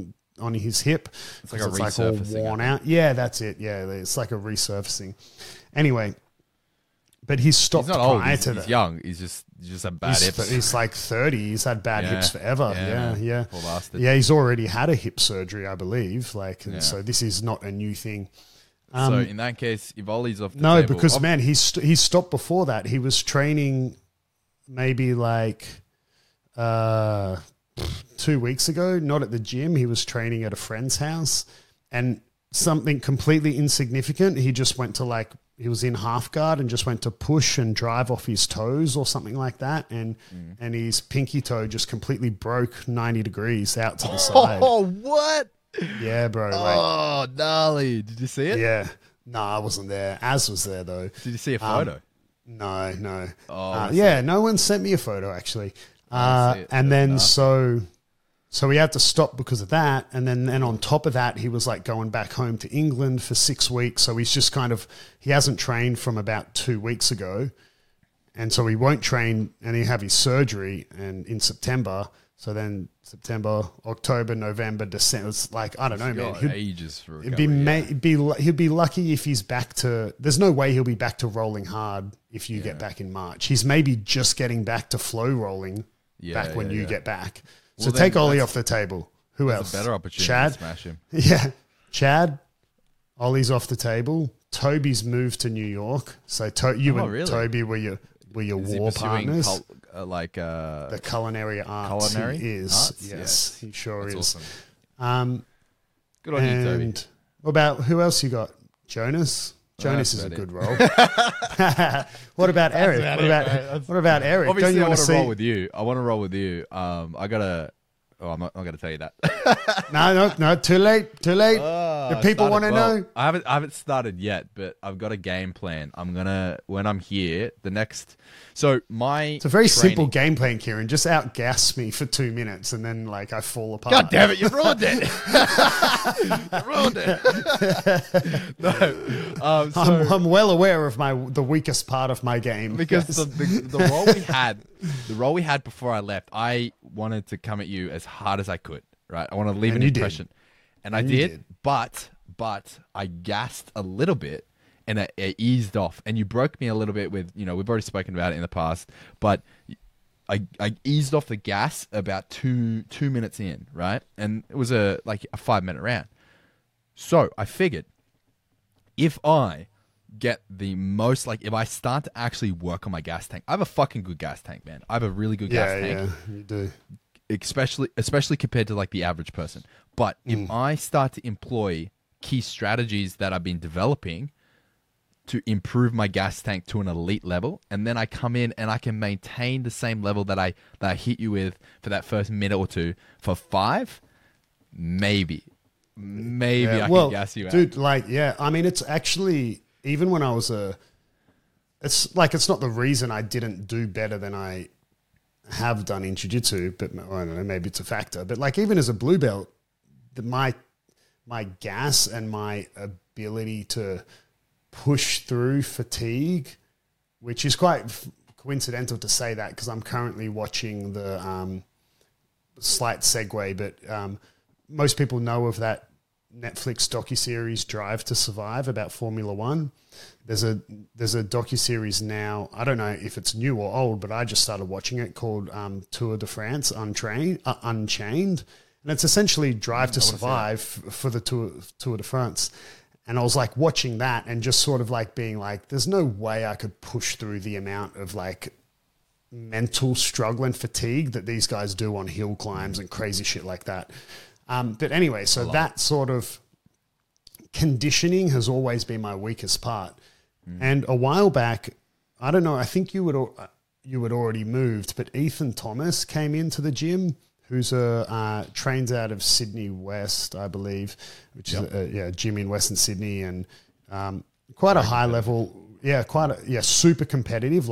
hip. It's like a resurfacing. It's all worn out. Yeah, that's it. Yeah, it's like a resurfacing. Anyway, but he's stopped he's not old. prior to that. He's young. He's just had bad hips. He's like 30. He's had bad hips forever. Yeah. Poor bastard. Yeah, he's already had a hip surgery, I believe. So this is not a new thing. So in that case, if Ollie's off the no, table... because, man, he stopped before that. He was training maybe like 2 weeks ago, not at the gym. He was training at a friend's house, and something completely insignificant. He just went to he was in half guard and just went to push and drive off his toes or something like that. And his pinky toe just completely broke 90 degrees out to the side. Oh, what? Yeah, bro. Oh, gnarly. Did you see it? Yeah. No, I wasn't there. Az was there, though. Did you see a photo? No. Oh, no one sent me a photo, actually. And then so he had to stop because of that. And then on top of that, he was like going back home to England for 6 weeks. So he's just he hasn't trained from about 2 weeks ago. And so he won't train, and he'll have his surgery in September. So then September, October, November, December. It's like, I don't know, man. Ages for recovery. He'll be lucky if he's back to... There's no way he'll be back to rolling hard if you get back in March. He's maybe just getting back to flow rolling back when you get back. So take Ollie off the table. Who else? A better opportunity Chad? to smash him. Yeah. Chad, Ollie's off the table. Toby's moved to New York. So really? Toby were your war partners. The culinary arts. Culinary he is. arts? Yes, he sure That's is. Awesome. Good on you, Toby. What about who else you got? Jonas. Jonas is a good role. What about Eric? What about Eric? Obviously, I want to roll with you. I'm not going to tell you that. No, too late. The people want to know. I haven't started yet, but I've got a game plan. When I'm here, it's a very simple game plan, Kieran. Just outgas me for 2 minutes, and then I fall apart. God damn it, you ruined it. You ruined it. I'm well aware of the weakest part of my game. Because the role we had before I left, I wanted to come at you as hard as I could, right? I want to leave an impression. And I did, but I gassed a little bit and I eased off. And you broke me a little bit with, we've already spoken about it in the past, but I eased off the gas about two minutes in, right? And it was a 5-minute round. So I figured if I get the most, if I start to actually work on my gas tank, I have a fucking good gas tank, man. I have a really good gas tank. Yeah, you do. Especially compared to the average person. But if I start to employ key strategies that I've been developing to improve my gas tank to an elite level, and then I come in and I can maintain the same level that I hit you with for that first minute or two for 5, maybe I can gas you out. Dude, I mean, it's actually, even when I was it's not the reason I didn't do better than I have done in jiu-jitsu, but I don't know, maybe it's a factor. But even as a blue belt, my gas and my ability to push through fatigue, which is quite coincidental to say that because I'm currently watching the slight segue, but most people know of that Netflix docuseries Drive to Survive about Formula One. There's a docuseries now. I don't know if it's new or old, but I just started watching it called Tour de France Unchained. And it's essentially Drive to Survive for the Tour de France. And I was watching that and just sort of being there's no way I could push through the amount of mental struggle and fatigue that these guys do on hill climbs and crazy shit like that. But anyway, so that sort of conditioning has always been my weakest part. And a while back, I don't know, I think you had already moved, but Ethan Thomas came into the gym, who's trains out of Sydney West, I believe, which is a gym in Western Sydney, and quite a high level, super competitive,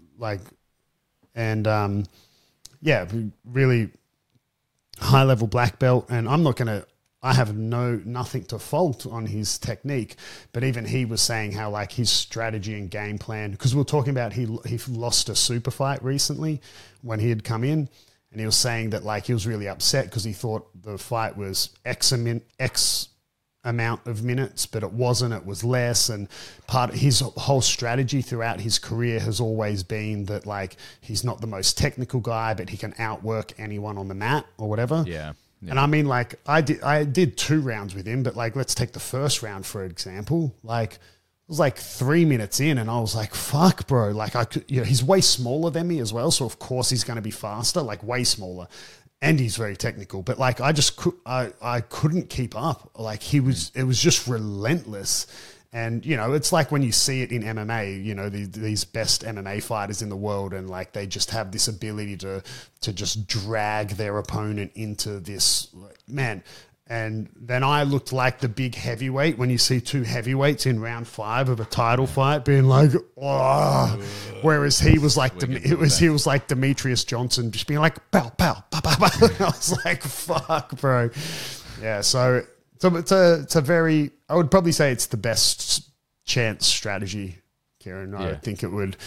really high level black belt. And I have nothing to fault on his technique, but even he was saying how his strategy and game plan, because we were talking about he lost a super fight recently when he had come in. And he was saying that he was really upset because he thought the fight was X amount of minutes, but it wasn't. It was less. And part of his whole strategy throughout his career has always been that he's not the most technical guy, but he can outwork anyone on the mat or whatever. Yeah. And I mean, I did 2 rounds with him, but let's take the first round for example. It was 3 minutes in and I was fuck, bro. I could, he's way smaller than me as well. So of course he's going to be faster, way smaller. And he's very technical, but I couldn't keep up. It was just relentless. And, it's when you see it in MMA, these best MMA fighters in the world, and they just have this ability to just drag their opponent into this, man. And then I looked like the big heavyweight when you see 2 heavyweights in round 5 of a title fight being oh. Whereas he was he was like Demetrius Johnson, just being pow, pow, pow, pow, pow. I was fuck, bro. Yeah, so it's a very, I would probably say it's the best chance strategy, Kieran. I think it would.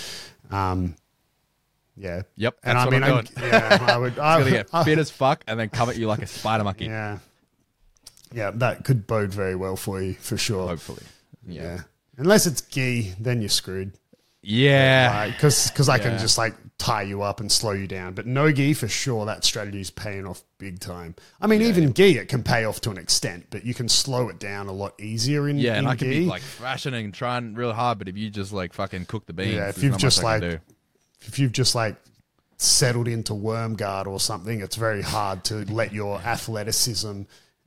Yeah. Yep. And I mean, I would. I would get fit as fuck and then come at you like a spider monkey. Yeah. Yeah, that could bode very well for you, for sure. Hopefully. Yeah. Unless it's gi, then you're screwed. Yeah. Because I can just tie you up and slow you down. But no gi, for sure, that strategy is paying off big time. I mean, even gi, it can pay off to an extent, but you can slow it down a lot easier in gi. Yeah, and I can be thrashing and trying real hard, but if you just fucking cook the beans, if you've just settled into worm guard or something, it's very hard to let your athleticism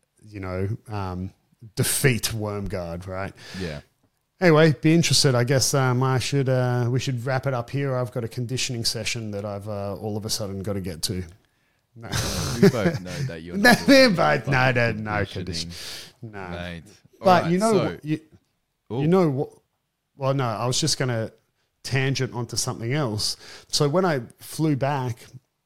defeat worm guard, right? Yeah. Anyway, be interested. I guess we should wrap it up here. I've got a conditioning session that I've all of a sudden got to get to. No. We both know that you're no conditioning. No. Mate. But right, you know what? Well, no, I was just going to tangent onto something else. So when I flew back,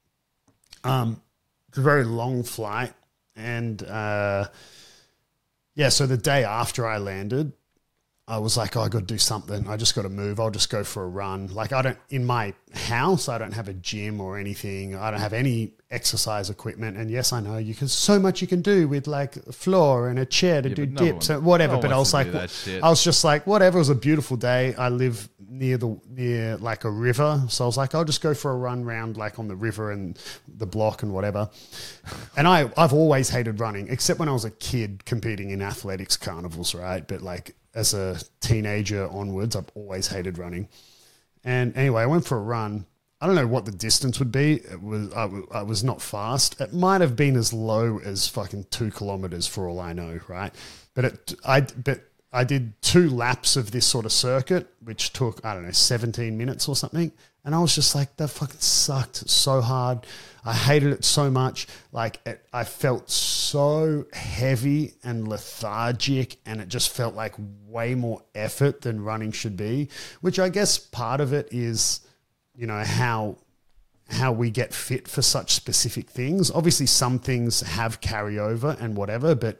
it's a very long flight. And, so the day after I landed, I was like, oh, I got to do something. I just got to move. I'll just go for a run. Like in my house, I don't have a gym or anything. I don't have any exercise equipment. And yes, I know so much you can do with like a floor and a chair to do dips and whatever. But I was like, I was just like, whatever. It was a beautiful day. I live near like a river. So I was like, I'll just go for a run round like on the river and the block and whatever. And I've always hated running, except when I was a kid competing in athletics carnivals, right? But like, as a teenager onwards, I've always hated running. And anyway, I went for a run. I don't know what the distance would be. I was not fast. It might have been as low as fucking 2 kilometers for all I know, right? But I did 2 laps of this sort of circuit, which took, 17 minutes or something. And I was just like, that fucking sucked so hard. I hated it so much. Like I felt so heavy and lethargic, and it just felt like way more effort than running should be, which I guess part of it is, how we get fit for such specific things. Obviously some things have carryover and whatever, but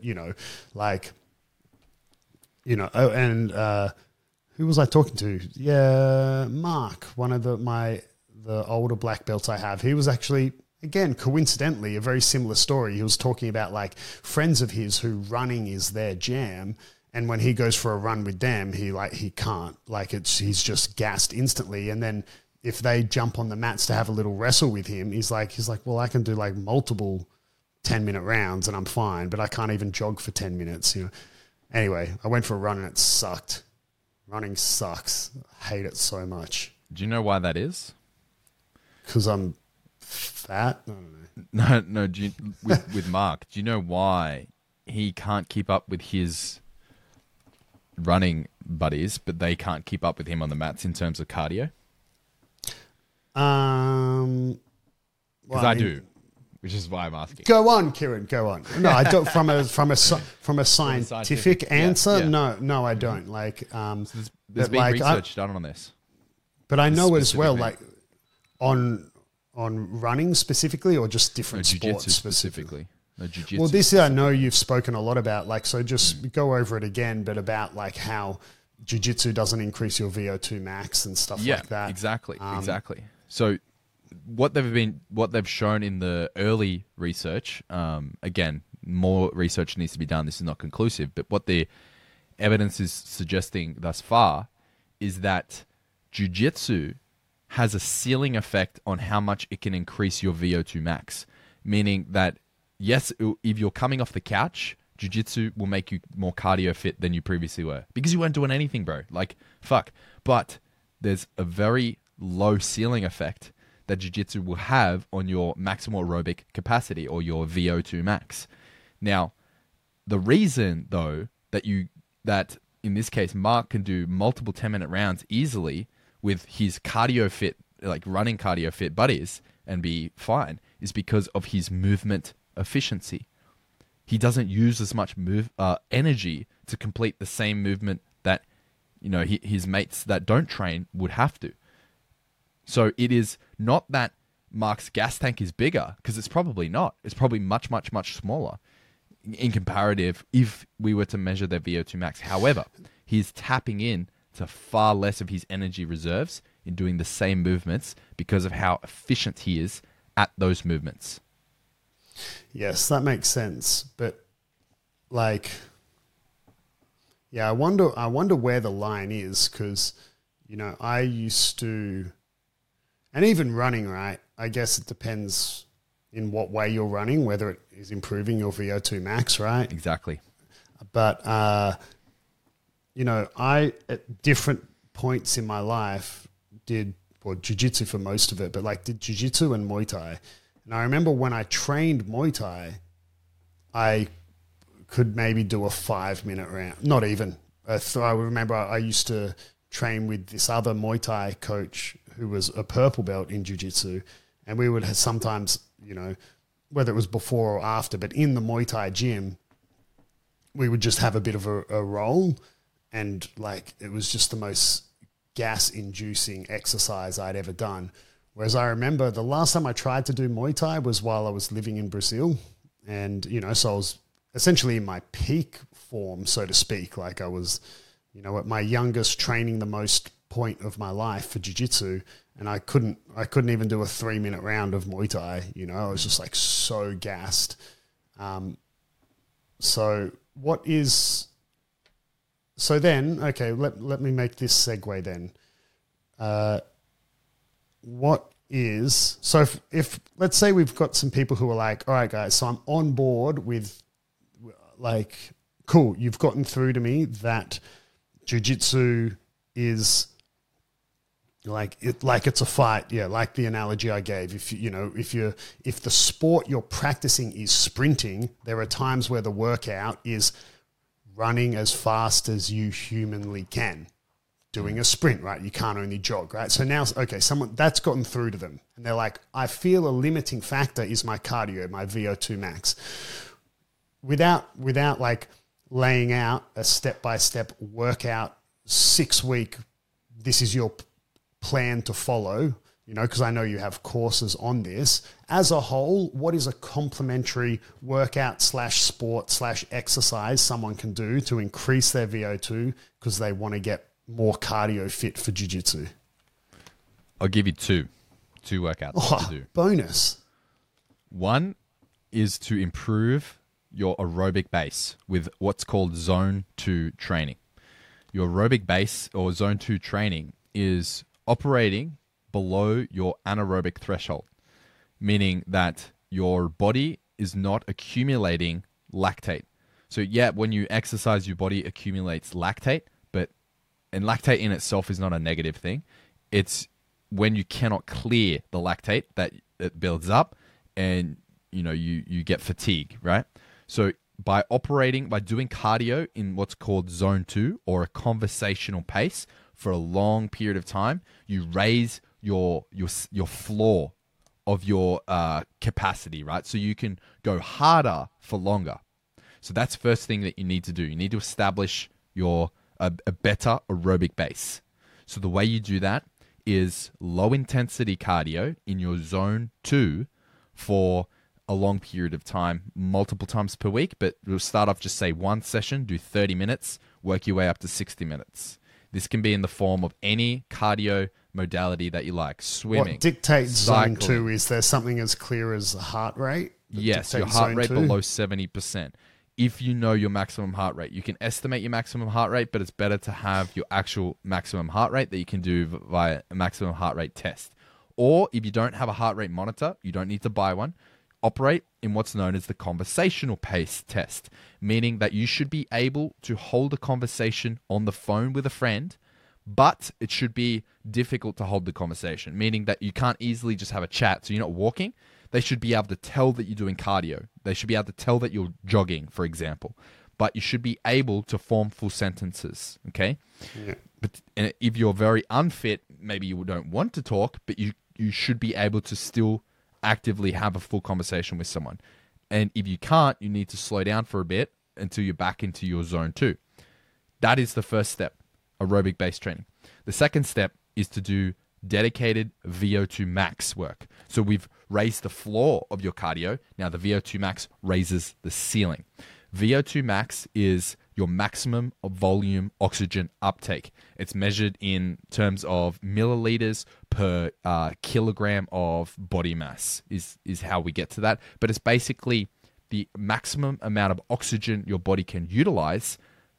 who was I talking to? Yeah, Mark, one of the older black belts I have. He was actually, again, coincidentally, a very similar story. He was talking about like friends of his who running is their jam, and when he goes for a run with them, he can't. Like he's just gassed instantly. And then if they jump on the mats to have a little wrestle with him, he's like, well, I can do like multiple 10-minute rounds and I'm fine, but I can't even jog for 10 minutes. Anyway, I went for a run and it sucked. Running sucks. I hate it so much. Do you know why that is? Because I'm fat? I don't know. No. With Mark, do you know why he can't keep up with his running buddies, but they can't keep up with him on the mats in terms of cardio? Because I do, which is why I'm asking. Go on, Kieran. Go on. No, I don't. From a scientific answer, yeah. No, I don't. Like, so there's been research done on this, but I know as well, like on running specifically, or just different sports specifically. No, jiu-jitsu. Well, this I know you've spoken a lot about. Like, so just go over it again, but about like how jiu-jitsu doesn't increase your VO2 max and stuff like that. Exactly. So what they've shown in the early research, again, more research needs to be done. This is not conclusive, but what the evidence is suggesting thus far is that jiu-jitsu has a ceiling effect on how much it can increase your VO2 max. Meaning that, yes, if you're coming off the couch, jiu-jitsu will make you more cardio fit than you previously were. Because you weren't doing anything, bro. Like, fuck. But there's a very low ceiling effect that jiu-jitsu will have on your maximal aerobic capacity or your VO2 max. Now, the reason, though, that in this case, Mark can do multiple 10-minute rounds easily with his cardio fit, like running cardio fit buddies and be fine, is because of his movement efficiency. He doesn't use as much energy to complete the same movement that his mates that don't train would have to. So it is not that Mark's gas tank is bigger, because it's probably not. It's probably much, much, much smaller in comparative if we were to measure their VO2 max. However, he's tapping in to far less of his energy reserves in doing the same movements because of how efficient he is at those movements. Yes, that makes sense. But like, yeah, I wonder where the line is, because, I used to, and even running, right? I guess it depends in what way you're running, whether it is improving your VO2 max, right? Exactly. But, I, at different points in my life, did jiu-jitsu for most of it, but like did jiu-jitsu and Muay Thai. And I remember when I trained Muay Thai, I could maybe do a 5-minute round. Not even. I remember I used to train with this other Muay Thai coach who was a purple belt in jiu-jitsu, and we would have sometimes, whether it was before or after, but in the Muay Thai gym, we would just have a bit of a roll, and like it was just the most gas-inducing exercise I'd ever done. Whereas I remember the last time I tried to do Muay Thai was while I was living in Brazil, and so I was essentially in my peak form, so to speak. Like I was at my youngest training the most point of my life for jiu-jitsu, and I couldn't even do a 3-minute round of Muay Thai. I was just like so gassed. So then, okay, let me make this segue then. If let's say we've got some people who are like, all right, guys, so I'm on board with, like, cool, you've gotten through to me that jiu-jitsu is like it's a fight. Yeah, like the analogy I gave. If the sport you're practicing is sprinting, there are times where the workout is running as fast as you humanly can. Doing a sprint, right? You can't only jog, right? So now, okay, someone that's gotten through to them, and they're like, I feel a limiting factor is my cardio, my VO2 max. Without like laying out a step-by-step workout, 6-week, this is your plan to follow, because I know you have courses on this. As a whole, what is a complementary workout / sport / exercise someone can do to increase their VO2 because they want to get more cardio fit for jiu-jitsu? I'll give you two workouts to do. Bonus. One is to improve your aerobic base with what's called zone 2 training. Your aerobic base or zone 2 training is operating below your anaerobic threshold, meaning that your body is not accumulating lactate. So yeah, when you exercise, your body accumulates lactate, and lactate in itself is not a negative thing. It's when you cannot clear the lactate that it builds up, and you get fatigue, right? So by doing cardio in what's called zone 2 or a conversational pace for a long period of time, you raise your floor of your capacity, right? So you can go harder for longer. So that's the first thing that you need to do. You need to establish a better aerobic base. So the way you do that is low intensity cardio in your zone 2 for a long period of time, multiple times per week, but we'll start off, just say one session, do 30 minutes, work your way up to 60 minutes. This can be in the form of any cardio modality that you like. Swimming. What dictates zone 2? Is there something as clear as heart rate? Yes, your heart rate below 70%. If you know your maximum heart rate, you can estimate your maximum heart rate, but it's better to have your actual maximum heart rate that you can do via a maximum heart rate test. Or if you don't have a heart rate monitor, you don't need to buy one. Operate in what's known as the conversational pace test, meaning that you should be able to hold a conversation on the phone with a friend, but it should be difficult to hold the conversation, meaning that you can't easily just have a chat. So you're not walking. They should be able to tell that you're doing cardio. They should be able to tell that you're jogging, for example. But you should be able to form full sentences, okay? Yeah. But if you're very unfit, maybe you don't want to talk, but you should be able to still actively have a full conversation with someone. And if you can't, you need to slow down for a bit until you're back into your zone 2. That is the first step, aerobic-based training. The second step is to do dedicated VO2 max work. So we've raised the floor of your cardio. Now the VO2 max raises the ceiling. VO2 max is your maximum volume oxygen uptake. It's measured in terms of milliliters per kilogram of body mass is how we get to that. But it's basically the maximum amount of oxygen your body can utilize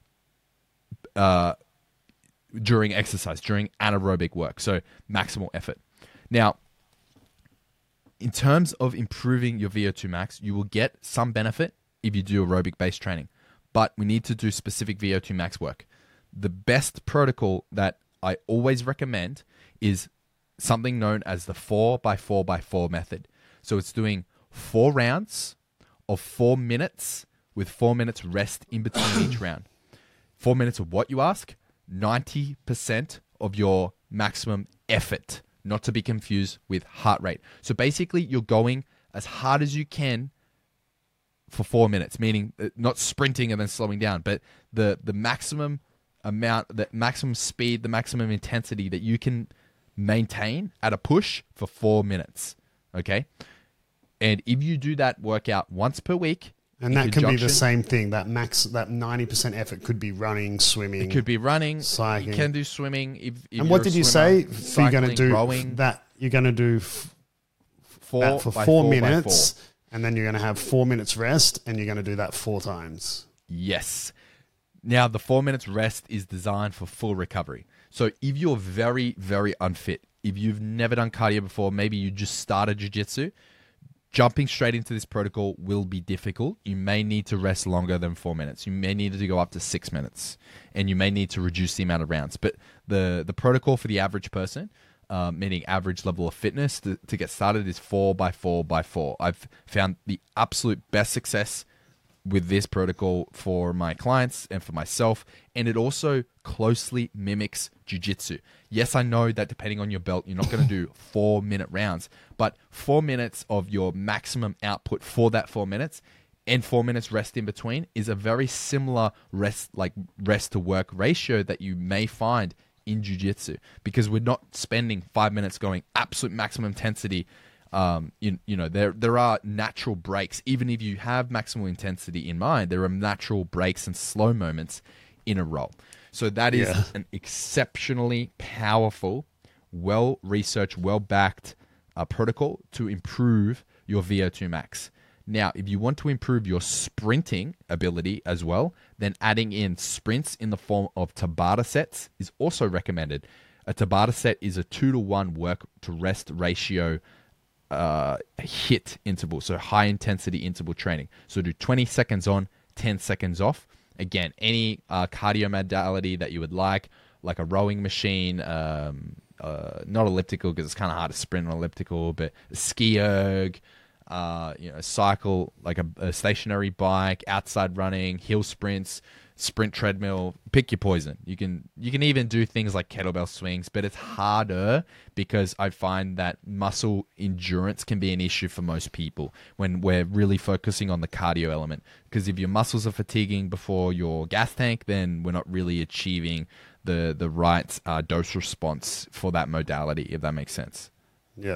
during exercise, during anaerobic work, so maximal effort. Now, in terms of improving your VO2 max, you will get some benefit if you do aerobic-based training, but we need to do specific VO2 max work. The best protocol that I always recommend is something known as the 4x4x4 method. So it's doing 4 rounds of 4 minutes with 4 minutes rest in between each round. 4 minutes of what, you ask? 90% of your maximum effort, not to be confused with heart rate. So basically, you're going as hard as you can for 4 minutes, meaning not sprinting and then slowing down, but the maximum amount, the maximum speed, the maximum intensity that you can maintain at a push for 4 minutes, okay? And if you do that workout once per week, And that can be the same thing. That 90% effort could be running, swimming. It could be running. Cycling. You can do swimming. If and what did you say? Cycling, you're going to do rowing. that. You're going to do that for 4 minutes, and then you're going to have 4 minutes rest, and you're going to do that 4 times. Yes. Now, the 4 minutes rest is designed for full recovery. So if you're very, very unfit, if you've never done cardio before, maybe you just started jiu-jitsu, jumping straight into this protocol will be difficult. You may need to rest longer than 4 minutes. You may need to go up to 6 minutes, and you may need to reduce the amount of rounds. But the protocol for the average person, meaning average level of fitness, to get started is 4 by 4 by 4. I've found the absolute best success with this protocol for my clients and for myself, and it also closely mimics jiu-jitsu. Yes, I know that depending on your belt, you're not going to do 4-minute rounds, but 4 minutes of your maximum output for that 4 minutes and 4 minutes rest in between is a very similar rest to work ratio that you may find in jiu-jitsu, because we're not spending 5 minutes going absolute maximum intensity. There are natural breaks. Even if you have maximum intensity in mind, there are natural breaks and slow moments in a roll. So that is an exceptionally powerful, well-researched, well-backed protocol to improve your VO2 max. Now, if you want to improve your sprinting ability as well, then adding in sprints in the form of Tabata sets is also recommended. A Tabata set is a 2-to-1 work to rest ratio hit interval, so high intensity interval training. So do 20 seconds on, 10 seconds off. Again, any cardio modality that you would like a rowing machine, not elliptical because it's kind of hard to sprint on elliptical, but a ski erg, cycle, like a stationary bike, outside running, hill sprints, sprint treadmill, pick your poison. You can even do things like kettlebell swings, but it's harder because I find that muscle endurance can be an issue for most people when we're really focusing on the cardio element. Because if your muscles are fatiguing before your gas tank, then we're not really achieving the right dose response for that modality, if that makes sense. Yeah.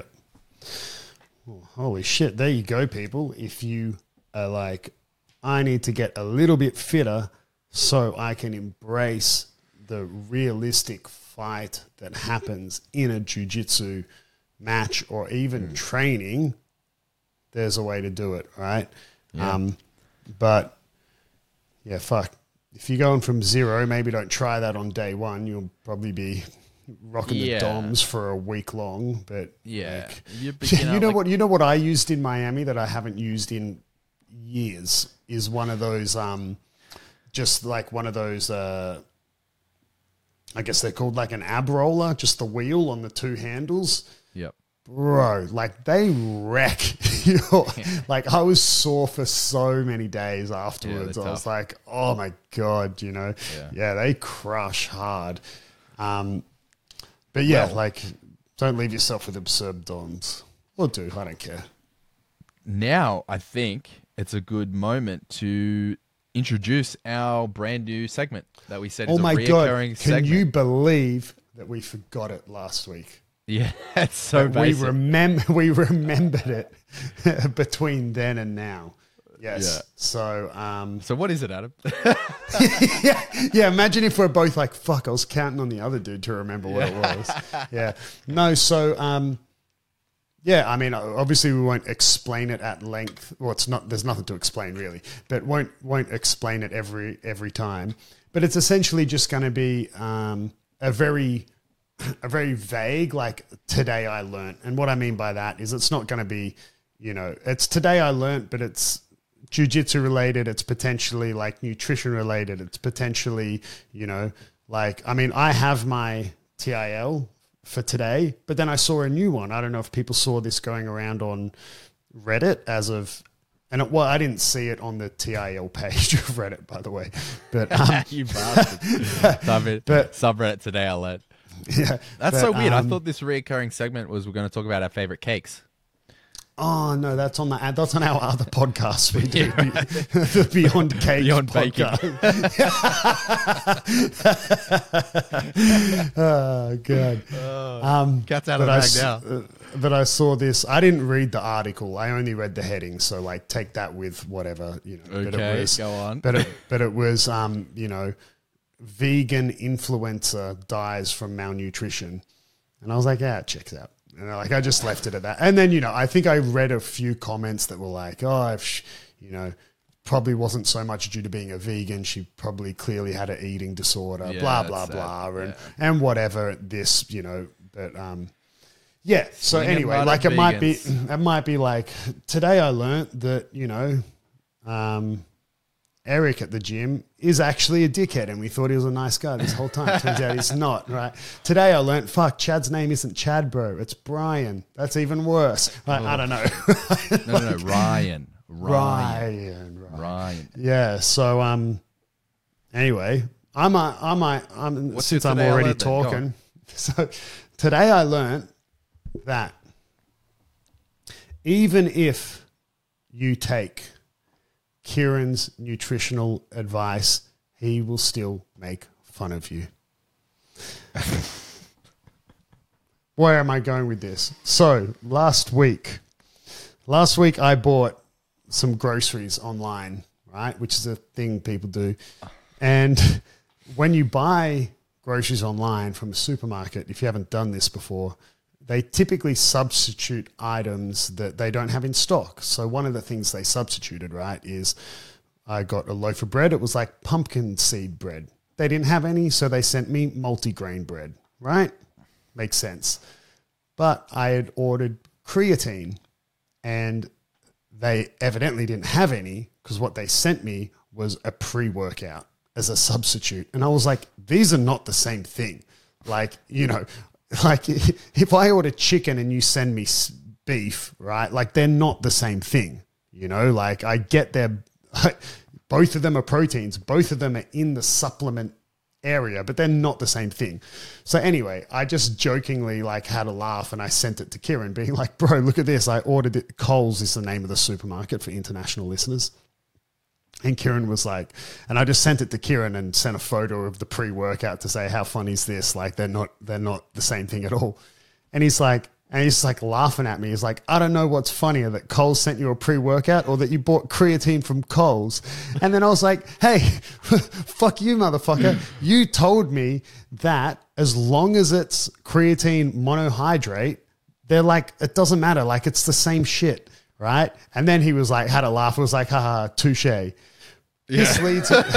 Well, holy shit. There you go, people. If you are like, I need to get a little bit fitter so I can embrace the realistic fight that happens in a jiu-jitsu match or even training, there's a way to do it, right? Yeah. But, yeah, fuck. If you're going from 0, maybe don't try that on day 1. You'll probably be rocking the DOMs for a week long. But yeah, you know what I used in Miami that I haven't used in years is one of those just like one of those, I guess they're called like an ab roller, just the wheel on the 2 handles. Yep. Bro, like they wreck. Like I was sore for so many days afterwards. I was like, oh my God, Yeah, they crush hard. But yeah, like don't leave yourself with absurd DOMs. Or do, I don't care. Now I think it's a good moment to introduce our brand new segment that we said is a reoccurring segment. Can you believe that we forgot it last week? Yeah, it's so basic. We remembered it between then and now. Yes. Yeah. So what is it, Adam? yeah. Imagine if we're both like, fuck, I was counting on the other dude to remember what it was. Yeah. No, so yeah, I mean, obviously we won't explain it at length. Well, it's not. There's nothing to explain really, but won't explain it every time. But it's essentially just going to be a very vague, like today I learnt. And what I mean by that is it's not going to be, it's today I learnt, but it's jiu-jitsu related. It's potentially like nutrition related. It's potentially, like, I mean, I have my TIL for today, but then I saw a new one. I don't know if people saw this going around on Reddit I didn't see it on the TIL page of Reddit, by the way. But you bastard. Subreddit today I learned. Yeah, that's so weird. I thought this reoccurring segment was we're going to talk about our favorite cakes. Oh no, that's on our other podcast we do, the Beyond Cake Beyond podcast. Oh god, Cat's out of the bag now. But I saw this. I didn't read the article. I only read the heading. So like, take that with whatever you know. Okay, but it was, go on. But it was you know, vegan influencer dies from malnutrition, and I was like, yeah, it checks out. And like, I just left it at that. And then, you know, I think I read a few comments that were like, oh, if you know, probably wasn't so much due to being a vegan. She probably clearly had an eating disorder, Yeah, blah, blah, that's blah. sad. And whatever this, you know, but, yeah. So Swinging anyway, right like at it might be like, today I learnt that, you know, Eric at the gym is actually a dickhead, and we thought he was a nice guy this whole time. Turns out he's not, right? Today I learnt, fuck, Chad's name isn't Chad, bro. It's Brian. That's even worse. Like, I don't know. No, Ryan. Ryan. Yeah. So, anyway, What's since your I'm today I already learnt then? Go talking. on. So today I learnt that even if you take Kieran's nutritional advice, he will still make fun of you. Where am I going with this? So last week I bought some groceries online, right? Which is a thing people do. And when you buy groceries online from a supermarket, if you haven't done this before, they typically substitute items that they don't have in stock. So one of the things they substituted, right, is I got a loaf of bread. It was like pumpkin seed bread. They didn't have any, so they sent me multigrain bread, right? Makes sense. But I had ordered creatine, and they evidently didn't have any because what they sent me was a pre-workout as a substitute. And I was like, these are not the same thing. Like, you know, like if I order chicken and you send me beef, right? Like they're not the same thing, you know, like I get both of them are proteins. Both of them are in the supplement area, but they're not the same thing. So anyway, I just jokingly like had a laugh and I sent it to Kieran being like, bro, look at this. I ordered it. Coles is the name of the supermarket for international listeners. And Kieran was like, and I just sent it to Kieran and sent a photo of the pre-workout to say, how funny is this? Like they're not the same thing at all. And he's like laughing at me. He's like, I don't know what's funnier, that Coles sent you a pre-workout or that you bought creatine from Coles. And then I was like, hey, fuck you, motherfucker. You told me that as long as it's creatine monohydrate, they're like, it doesn't matter. Like it's the same shit. Right. And then he was like, had a laugh. It was like, haha, touche. Yeah. This leads I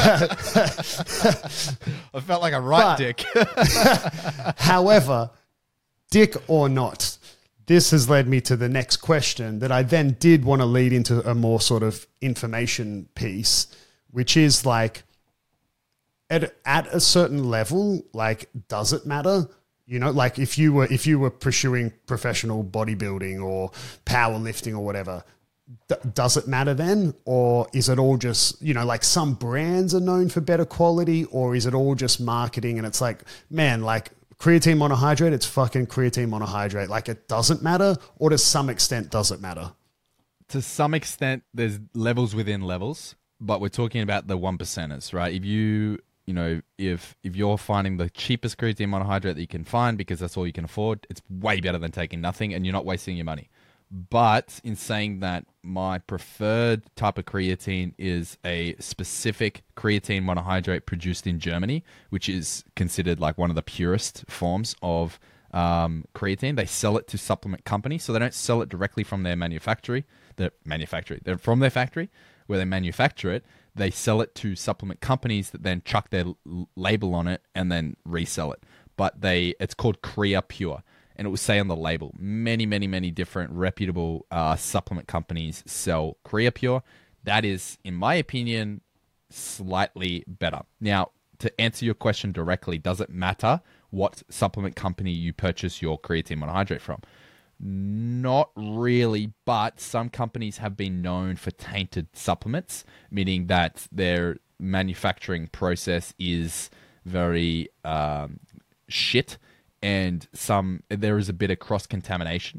felt like a dick. However, dick or not, this has led me to the next question that I then did want to lead into a more sort of information piece, which is like, at a certain level, like, does it matter? You know, like if you were pursuing professional bodybuilding or powerlifting or whatever, does it matter then? Or is it all just, you know, like some brands are known for better quality, or is it all just marketing? And it's like, man, like creatine monohydrate, it's fucking creatine monohydrate. Like it doesn't matter, or to some extent does it matter? To some extent, there's levels within levels, but we're talking about the 1%ers, right? If if you're finding the cheapest creatine monohydrate that you can find because that's all you can afford, it's way better than taking nothing and you're not wasting your money. But in saying that, my preferred type of creatine is a specific creatine monohydrate produced in Germany, which is considered like one of the purest forms of creatine. They sell it to supplement companies, so they don't sell it directly from their manufacturer. They're from their factory where they manufacture it. They sell it to supplement companies that then chuck their label on it and then resell it. But it's called CreaPure, and it will say on the label. Many, many, many different reputable supplement companies sell CreaPure. That is, in my opinion, slightly better. Now, to answer your question directly, does it matter what supplement company you purchase your creatine monohydrate from? Not really, but some companies have been known for tainted supplements, meaning that their manufacturing process is very shit, and there is a bit of cross-contamination.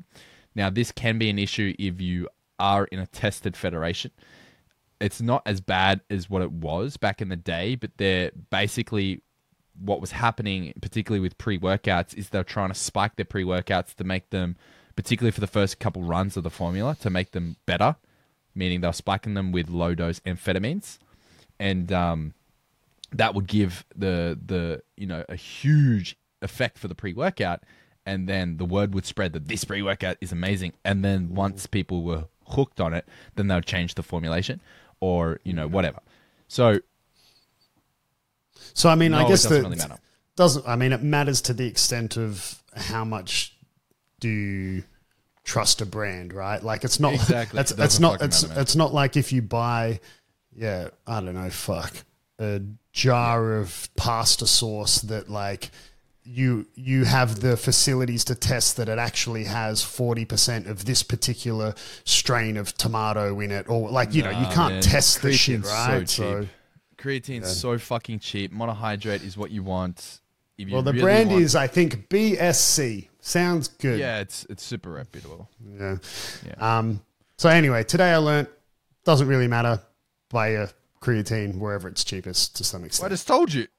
Now, this can be an issue if you are in a tested federation. It's not as bad as what it was back in the day, but they're basically what was happening, particularly with pre-workouts, is they're trying to spike their pre-workouts to make them, particularly for the first couple runs of the formula, to make them better, meaning they're spiking them with low-dose amphetamines. And that would give the a huge effect for the pre-workout, and then the word would spread that this pre-workout is amazing. And then once people were hooked on it, then they'll change the formulation or, whatever. So I mean, I guess it doesn't really matter. I mean, it matters to the extent of how much do you trust a brand, right? Like, it's not exactly. It's not like if you buy, I don't know, a jar of pasta sauce that like you have the facilities to test that it actually has 40% of this particular strain of tomato in it, or like you can't test the shit, right? So creatine's so fucking cheap. Monohydrate is what you want. The brand is, I think, BSC. Sounds good. Yeah, it's super reputable. Yeah. So anyway, today I learnt doesn't really matter. Buy a creatine wherever it's cheapest to some extent. I just told you.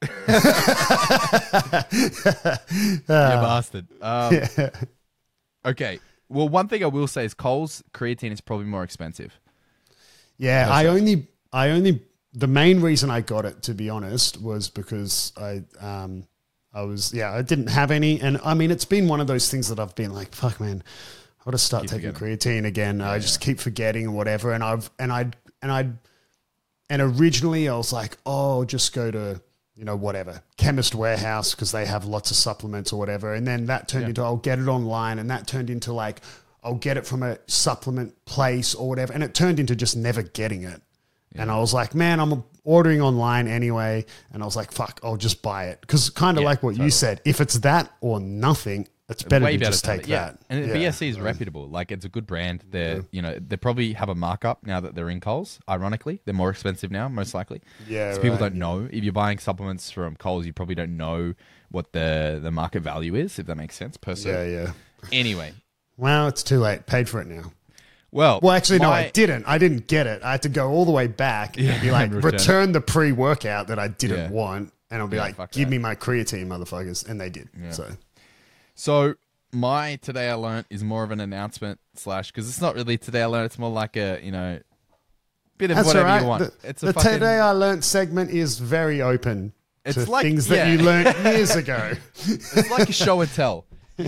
You bastard. Okay. Well, one thing I will say is Coles creatine is probably more expensive. Yeah, I only the main reason I got it, to be honest, was because I didn't have any, and I mean, it's been one of those things that I've been like, fuck, man, I got to start taking creatine again. I just keep forgetting and whatever, and originally I was like, oh, just go to whatever Chemist Warehouse because they have lots of supplements or whatever, and then that turned into I'll get it online, and that turned into like I'll get it from a supplement place or whatever, and it turned into just never getting it. Yeah. And I was like, man, I'm ordering online anyway. And I was like, fuck, I'll just buy it. Because kind of like what you said, if it's that or nothing, it's better to just take that. And BSC is reputable. Like, it's a good brand. They probably have a markup now that they're in Coles. Ironically, they're more expensive now, most likely. Yeah, so people don't know. If you're buying supplements from Coles, you probably don't know what the market value is, if that makes sense, per se. Yeah. Anyway. Well, it's too late. Paid for it now. Well, actually, no, I didn't. I didn't get it. I had to go all the way back and be like, return the pre-workout that I didn't want. And I'll be like, give me my creatine, motherfuckers. And they did. Yeah. So my Today I Learned is more of an announcement / because it's not really Today I Learned. It's more like a, bit of That's whatever right. you want. The Today I Learned segment is very open to things that you learned years ago. It's like a show and tell.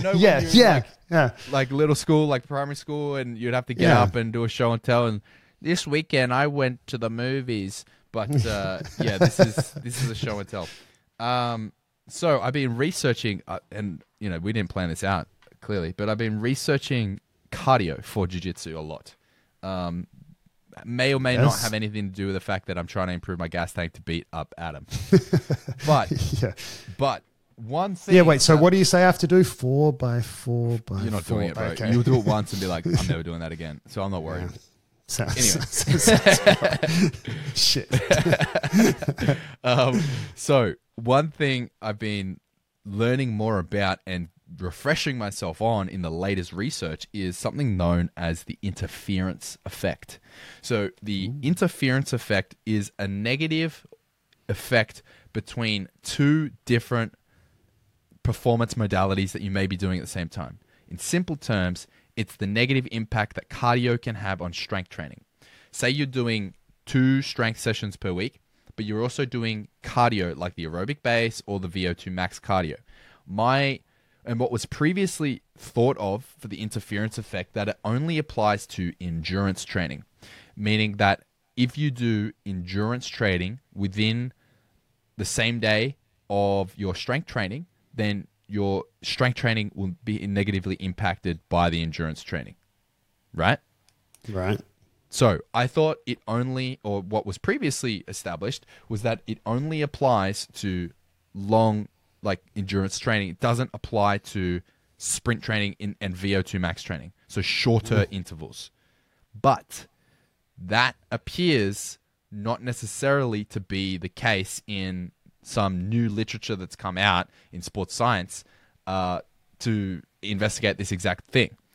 Like little school, like primary school, and you'd have to get up and do a show and tell. And this weekend I went to the movies, but this is a show and tell. So I've been researching, and we didn't plan this out clearly, but I've been researching cardio for jiu-jitsu a lot. May or may not have anything to do with the fact that I'm trying to improve my gas tank to beat up Adam, but. One thing. Yeah, wait, so what do you say I have to do? 4x4x4? You're not doing it, bro. Okay. You'll do it once and be like, I'm never doing that again. So I'm not worried. Shit. So one thing I've been learning more about and refreshing myself on in the latest research is something known as the interference effect. So the interference effect is a negative effect between two different performance modalities that you may be doing at the same time. In simple terms, it's the negative impact that cardio can have on strength training. Say you're doing 2 strength sessions per week, but you're also doing cardio like the aerobic base or the VO2 max cardio. And what was previously thought of for the interference effect, that it only applies to endurance training, meaning that if you do endurance training within the same day of your strength training, then your strength training will be negatively impacted by the endurance training, right? Right. So I thought it only, or what was previously established, was that it only applies to long, like endurance training. It doesn't apply to sprint training and VO2 max training, so shorter intervals. But that appears not necessarily to be the case in some new literature that's come out in sports science to investigate this exact thing.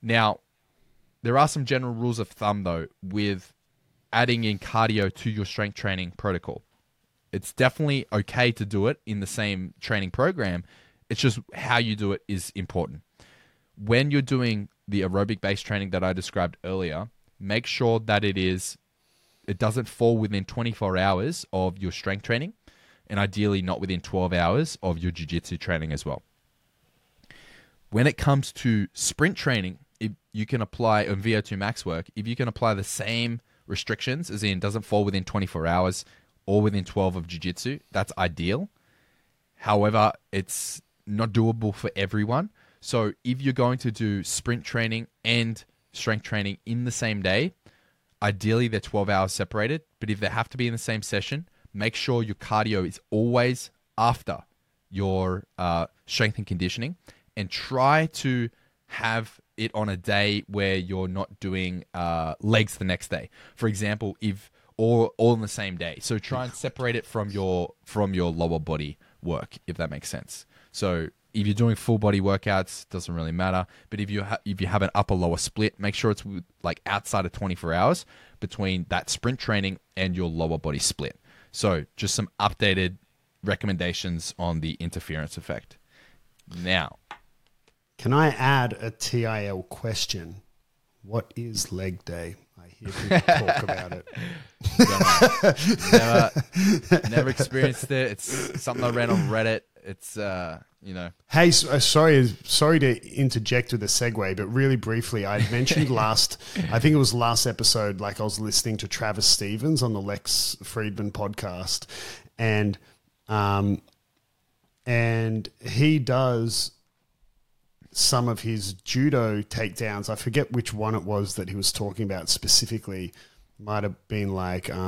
Now, there are some general rules of thumb, though, with adding in cardio to your strength training protocol. It's definitely okay to do it in the same training program. It's just how you do it is important. When you're doing the aerobic-based training that I described earlier, make sure that it doesn't fall within 24 hours of your strength training, and ideally not within 12 hours of your jiu-jitsu training as well. When it comes to sprint training, if you can apply on VO2 max work, if you can apply the same restrictions, as in doesn't fall within 24 hours or within 12 of jiu-jitsu, that's ideal. However, it's not doable for everyone. So if you're going to do sprint training and strength training in the same day, ideally they're 12 hours separated. But if they have to be in the same session, make sure your cardio is always after your strength and conditioning, and try to have it on a day where you're not doing legs the next day. For example, if all in the same day. So try and separate it from your lower body work, if that makes sense. So if you're doing full body workouts, doesn't really matter. But if you have an upper lower split, make sure it's like outside of 24 hours between that sprint training and your lower body split. So just some updated recommendations on the interference effect. Now, can I add a TIL question? What is leg day? I hear people talk about it. Never experienced it. It's something I read on Reddit. It's Hey, sorry to interject with a segue, but really briefly, I mentioned I think it was last episode, like I was listening to Travis Stevens on the Lex Friedman podcast, and he does some of his judo takedowns. I forget which one it was that he was talking about specifically. Might have been like, I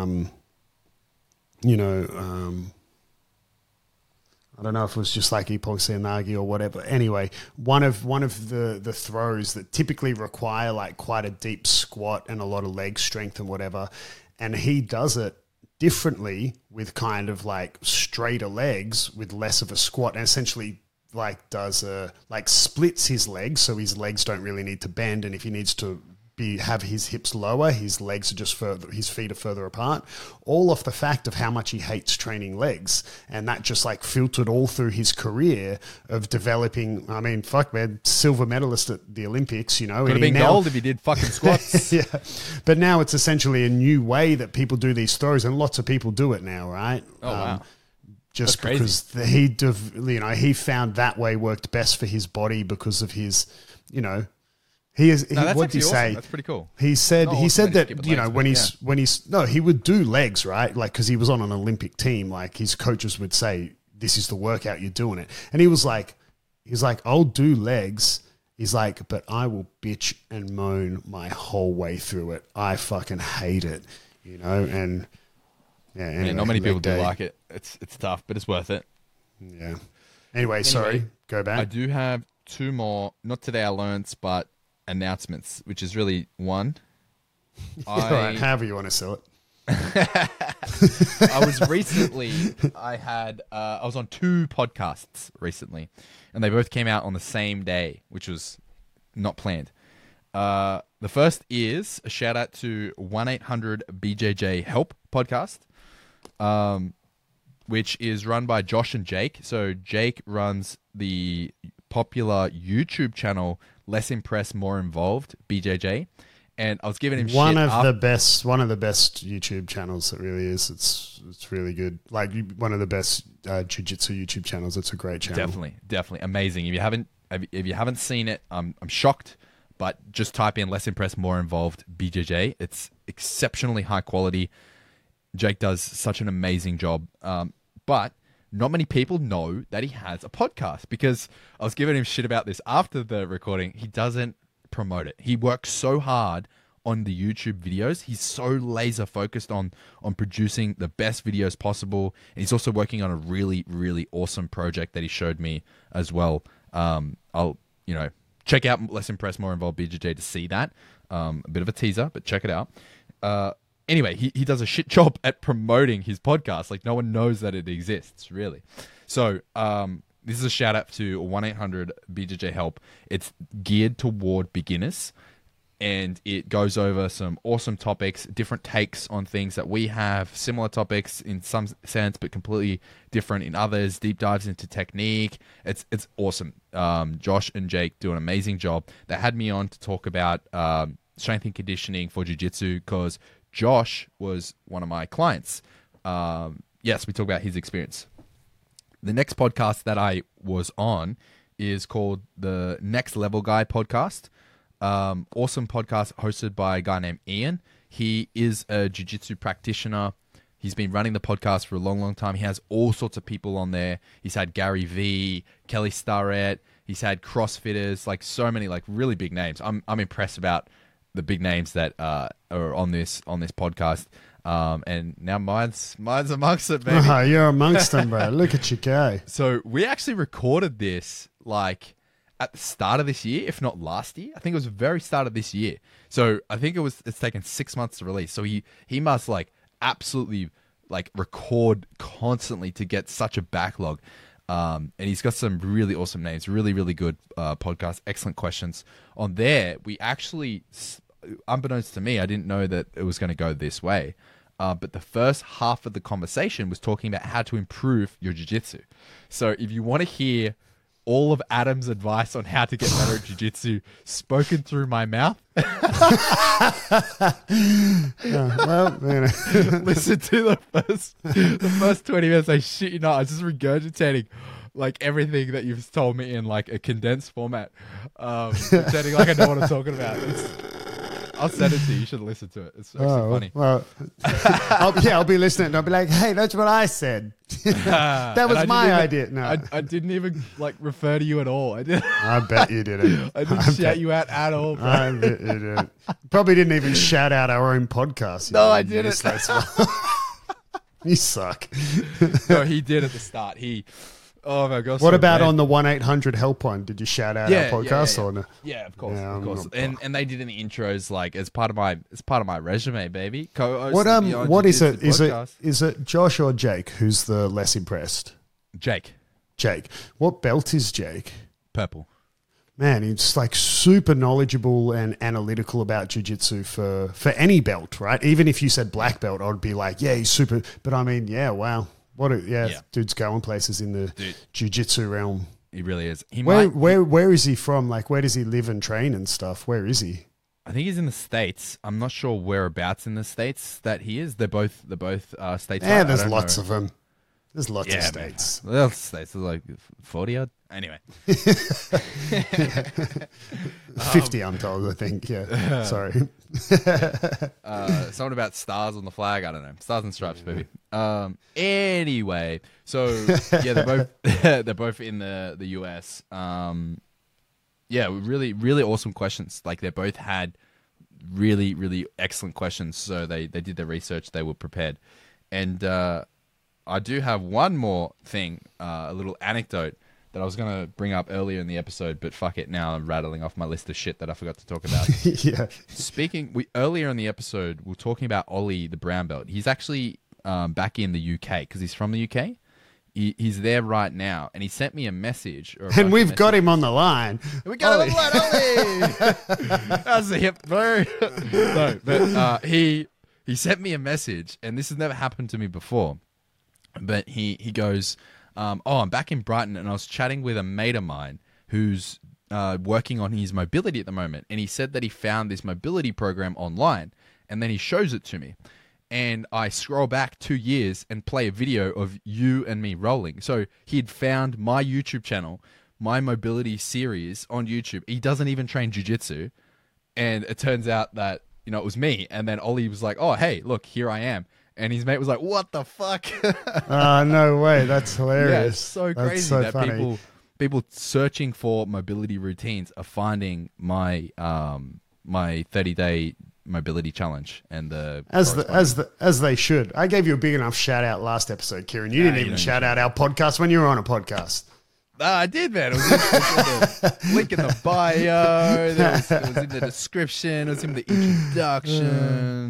don't know if it was just like Epoxy Nagi or whatever. Anyway, one of the throws that typically require like quite a deep squat and a lot of leg strength and whatever, and he does it differently with kind of like straighter legs with less of a squat, and essentially like splits his legs so his legs don't really need to bend, and if he needs to have his hips lower, his legs are just further, his feet are further apart, all off the fact of how much he hates training legs. And that just like filtered all through his career of developing. I mean, fuck man, silver medalist at the Olympics, you know. Could have been gold if he did fucking squats. Yeah. But now it's essentially a new way that people do these throws, and lots of people do it now, right? Oh, wow. Just because he found that way worked best for his body because of his, he That's pretty cool. He said that he would do legs, right? Like, because he was on an Olympic team. Like his coaches would say, "This is the workout, you're doing it," and he was like, "I'll do legs." He's like, "But I will bitch and moan my whole way through it. I fucking hate it," And yeah, anyway, not many people do like it. It's tough, but it's worth it. Yeah. Anyway, sorry. Go back. I do have two more, not today I learned, but announcements, which is really one. All right, however you want to sell it. I was on two podcasts recently, and they both came out on the same day, which was not planned. The first is a shout out to 1-800-BJJ Help podcast, which is run by Josh and Jake. So Jake runs the popular YouTube channel Less Impressed, More Involved, BJJ. And I was giving him one of the best YouTube channels. It really is. It's really good. Like one of the best jiu-jitsu YouTube channels. It's a great channel. Definitely amazing. If you haven't seen it, I'm shocked. But just type in Less Impressed, More Involved, BJJ. It's exceptionally high quality. Jake does such an amazing job. But not many people know that he has a podcast, because I was giving him shit about this after the recording. He doesn't promote it. He works so hard on the YouTube videos. He's so laser focused on producing the best videos possible. And he's also working on a really, really awesome project that he showed me as well. I'll, check out Less Impressed, More Involved BJJ to see that. A bit of a teaser, but check it out. Anyway, he does a shit job at promoting his podcast. Like, no one knows that it exists, really. So this is a shout out to 1-800-BJJ Help. It's geared toward beginners, and it goes over some awesome topics, different takes on things that we have, similar topics in some sense, but completely different in others, deep dives into technique. It's awesome. Josh and Jake do an amazing job. They had me on to talk about strength and conditioning for jiu-jitsu because Josh was one of my clients. Yes, we talk about his experience. The next podcast that I was on is called the Next Level Guy podcast. Awesome podcast hosted by a guy named Ian. He is a jiu-jitsu practitioner. He's been running the podcast for a long, long time. He has all sorts of people on there. He's had Gary Vee, Kelly Starrett. He's had CrossFitters, like so many, like really big names. I'm impressed about the big names that are on this podcast. And now mine's amongst it, baby. Oh, you're amongst them, bro. Look at you go. So we actually recorded this like at the start of this year, if not last year. I think it was the very start of this year. So I think it's taken 6 months to release. So he must like absolutely like record constantly to get such a backlog. And he's got some really awesome names, really, really good podcast, excellent questions on there. We actually, unbeknownst to me, I didn't know that it was going to go this way. But the first half of the conversation was talking about how to improve your jiu-jitsu. So if you want to hear all of Adam's advice on how to get better at jiu-jitsu spoken through my mouth, listen to the first 20 minutes. I shit you not, I was just regurgitating like everything that you've told me in like a condensed format, pretending like I know what I'm talking about. I'll send it to you. You should listen to it. It's actually funny. Well, I'll be listening and I'll be like, hey, that's what I said. That was my idea. No, I didn't even like refer to you at all. I bet you didn't. I didn't shout you out at all, bro. I bet you didn't. Probably didn't even shout out our own podcast. No, I didn't. You suck. No, he did at the start. Oh my gosh! What about on the 1-800 helpline? Did you shout out our podcast or no? Yeah, of course, of course. And they did in the intros like as part of my resume, baby. What is it? Is it Josh or Jake who's the less impressed? Jake. What belt is Jake? Purple. Man, he's like super knowledgeable and analytical about jiu-jitsu for any belt, right? Even if you said black belt, I'd be like, yeah, he's super. But I mean, yeah, wow. Dude's going places in the jiu-jitsu realm. He really is. Where is he from? Like, where does he live and train and stuff? Where is he? I think he's in the States. I'm not sure whereabouts in the States that he is. They're both states. Yeah, there's lots of them. There's lots of states. Well, states are like 40 odd. Anyway. 50, I'm told, I think. Yeah. Sorry. Something about stars on the flag. I don't know. Stars and stripes, baby. Anyway, so yeah, they're both in the US. Yeah, really, really awesome questions. Like they both had really, really excellent questions. So they did their research. They were prepared. And I do have one more thing, a little anecdote that I was going to bring up earlier in the episode, but fuck it, now I'm rattling off my list of shit that I forgot to talk about. Yeah. Earlier in the episode, we were talking about Ollie, the brown belt. He's actually back in the UK because he's from the UK. He's there right now, and he sent me a message. And we've got him on the line. We got him on the line, Ollie! That's a hip, bro. No, but he sent me a message, and this has never happened to me before. But he goes, I'm back in Brighton, and I was chatting with a mate of mine who's working on his mobility at the moment. And he said that he found this mobility program online, and then he shows it to me. And I scroll back 2 years and play a video of you and me rolling. So he'd found my YouTube channel, my mobility series on YouTube. He doesn't even train jiu-jitsu. And it turns out that, it was me. And then Ollie was like, oh, hey, look, here I am. And his mate was like, what the fuck? No way. That's hilarious. Yeah, it's so crazy so that funny. people searching for mobility routines are finding my my 30-day mobility challenge and as they should. I gave you a big enough shout out last episode, Kieran. You didn't even shout out our podcast when you were on a podcast. I did, man. It was in the link in the bio. It was in the description. It was in the introduction.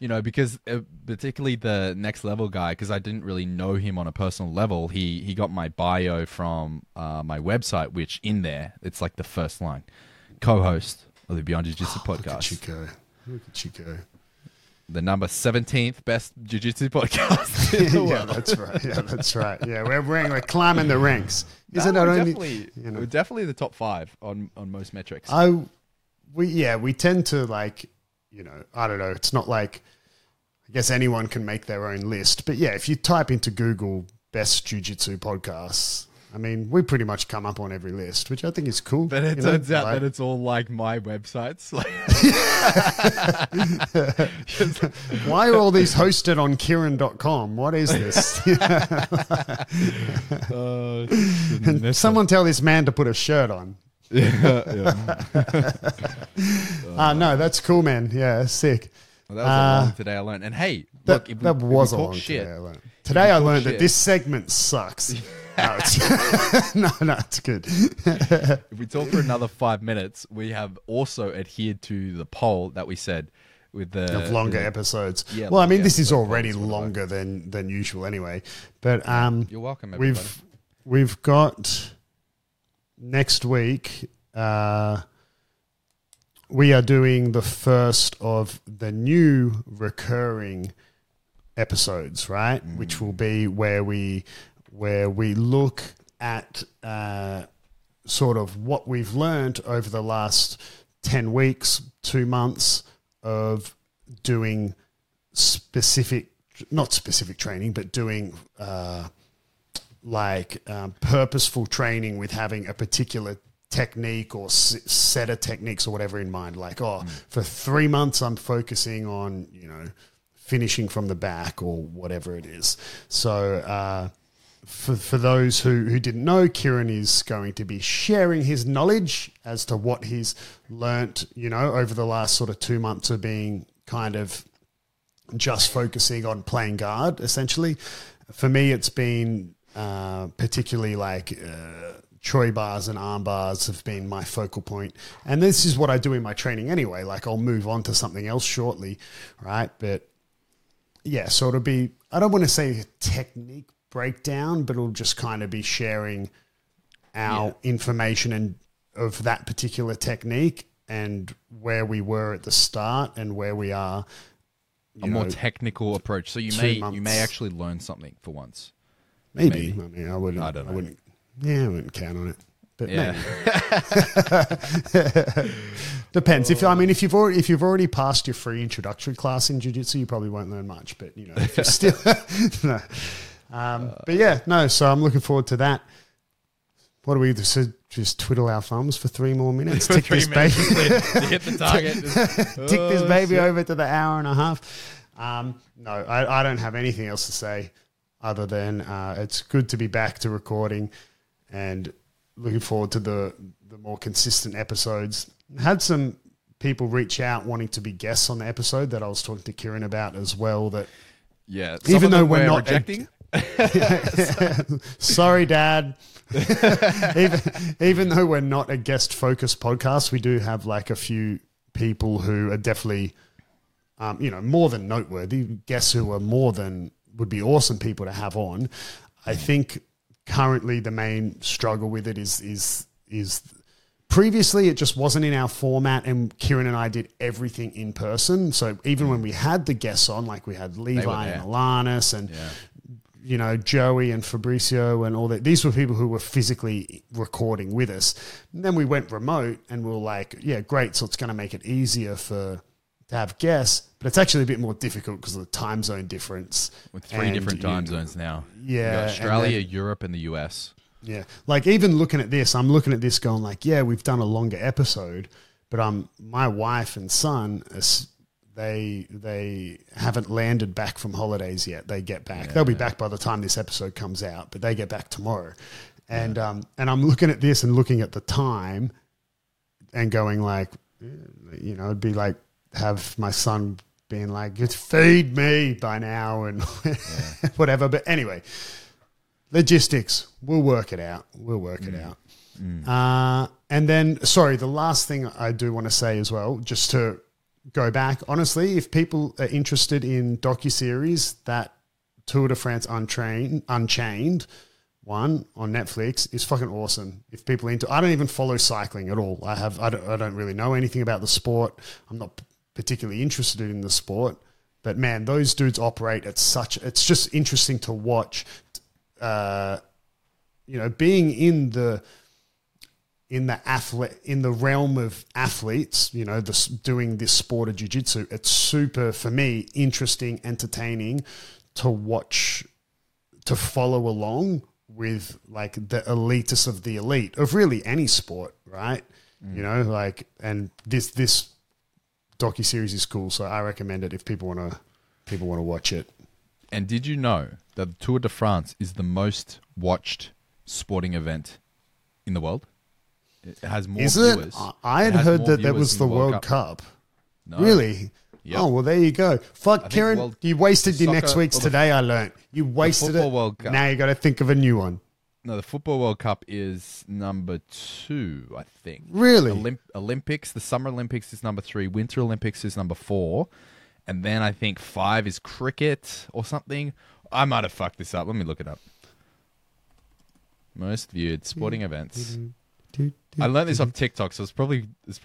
because particularly the Next Level guy, because I didn't really know him on a personal level, he got my bio from my website, which in there, it's like the first line. Co-host of the Beyond Jiu-Jitsu podcast. Look at you go. The number 17th best jiu-jitsu podcast in the world. Yeah, that's right. Yeah, we're climbing the ranks. Isn't we're it only definitely, we're definitely the top 5 on most metrics. We tend to like, I don't know. It's not like, I guess anyone can make their own list, but yeah, if you type into Google best jiu-jitsu podcasts, I mean, we pretty much come up on every list, which I think is cool. But it turns out that it's all like my websites. Why are all these hosted on Kieran.com? What is this? Someone tell this man to put a shirt on. No, that's cool, man. Yeah, sick. Well, that was a long today I learned. And hey, look, that was a long today I learned. Today I learned that this segment sucks. No, it's good. If we talk for another 5 minutes, we have also adhered to the poll that we said with the of longer episodes. Yeah, well, I mean, this is already longer than usual anyway. But you're welcome, everybody. We've got next week. We are doing the first of the new recurring episodes, right? Which will be where we look at sort of what we've learned over the last 10 weeks, 2 months of doing not specific training, but doing purposeful training with having a particular technique or set of techniques or whatever in mind. Like, for 3 months, I'm focusing on, finishing from the back or whatever it is. So, for those who didn't know, Kieran is going to be sharing his knowledge as to what he's learnt, over the last sort of 2 months of being kind of just focusing on playing guard, essentially. For me, it's been particularly like Troy bars and arm bars have been my focal point. And this is what I do in my training anyway. Like, I'll move on to something else shortly, right? But yeah, so it'll be, I don't want to say a technique breakdown, but it'll just kind of be sharing our information and of that particular technique and where we were at the start and where we are. A more technical approach. So you may actually learn something for once. Maybe. I mean, I wouldn't count on it. But depends. If you've already passed your free introductory class in jiu-jitsu, you probably won't learn much. But if you're still no. But yeah, no. So I'm looking forward to that. What do we do? So just twiddle our thumbs for 3 more minutes. Tick this baby. To hit the target. Tick this baby over to the hour and a half. No, I don't have anything else to say other than it's good to be back to recording and looking forward to the more consistent episodes. Had some people reach out wanting to be guests on the episode that I was talking to Kieran about as well. That even though we're not rejecting. Sorry, Dad. even though we're not a guest focused podcast, we do have like a few people who are definitely, more than noteworthy guests who are would be awesome people to have on. I think currently the main struggle with it is previously it just wasn't in our format, and Kieran and I did everything in person. So even when we had the guests on, like we had Levi and Alanis and Joey and Fabricio and all that, these were people who were physically recording with us. And then we went remote and we were like, yeah, great. So it's going to make it easier to have guests, but it's actually a bit more difficult because of the time zone difference. With 3 different time zones now. Yeah. Australia, Europe, and the US. Yeah. Like even looking at this, I'm looking at this going like, yeah, we've done a longer episode, but my wife and son, they haven't landed back from holidays yet. They get back. They'll be back by the time this episode comes out, but they get back tomorrow. And I'm looking at this and looking at the time and going like, it'd be like, have my son being like, just feed me by now and whatever. But anyway, logistics, we'll work it out. And then, sorry, the last thing I do want to say as well, just to go back. Honestly, if people are interested in docuseries, that Tour de France Unchained one on Netflix is fucking awesome. If people are into, I don't even follow cycling at all. I don't really know anything about the sport. I'm not particularly interested in the sport, but man, those dudes operate at such. It's just interesting to watch. Being in the realm of athletes, doing this sport of jiu-jitsu, it's super, for me, interesting, entertaining to watch, to follow along with like the elitists of the elite of really any sport, right? And this docuseries is cool, so I recommend it if people want to watch it. And did you know that the Tour de France is the most watched sporting event in the world? It has more viewers. I had heard that there was the World Cup. No. Really? Yep. Oh, well, there you go. Fuck, Kieran, you wasted your next week's today, I learned. You wasted it. World Cup. Now you got to think of a new one. No, the Football World Cup is number 2, I think. Really? Olympics, the Summer Olympics is number 3. Winter Olympics is number 4. And then I think 5 is cricket or something. I might have fucked this up. Let me look it up. Most viewed sporting events. I learned this off TikTok, so it's probably it's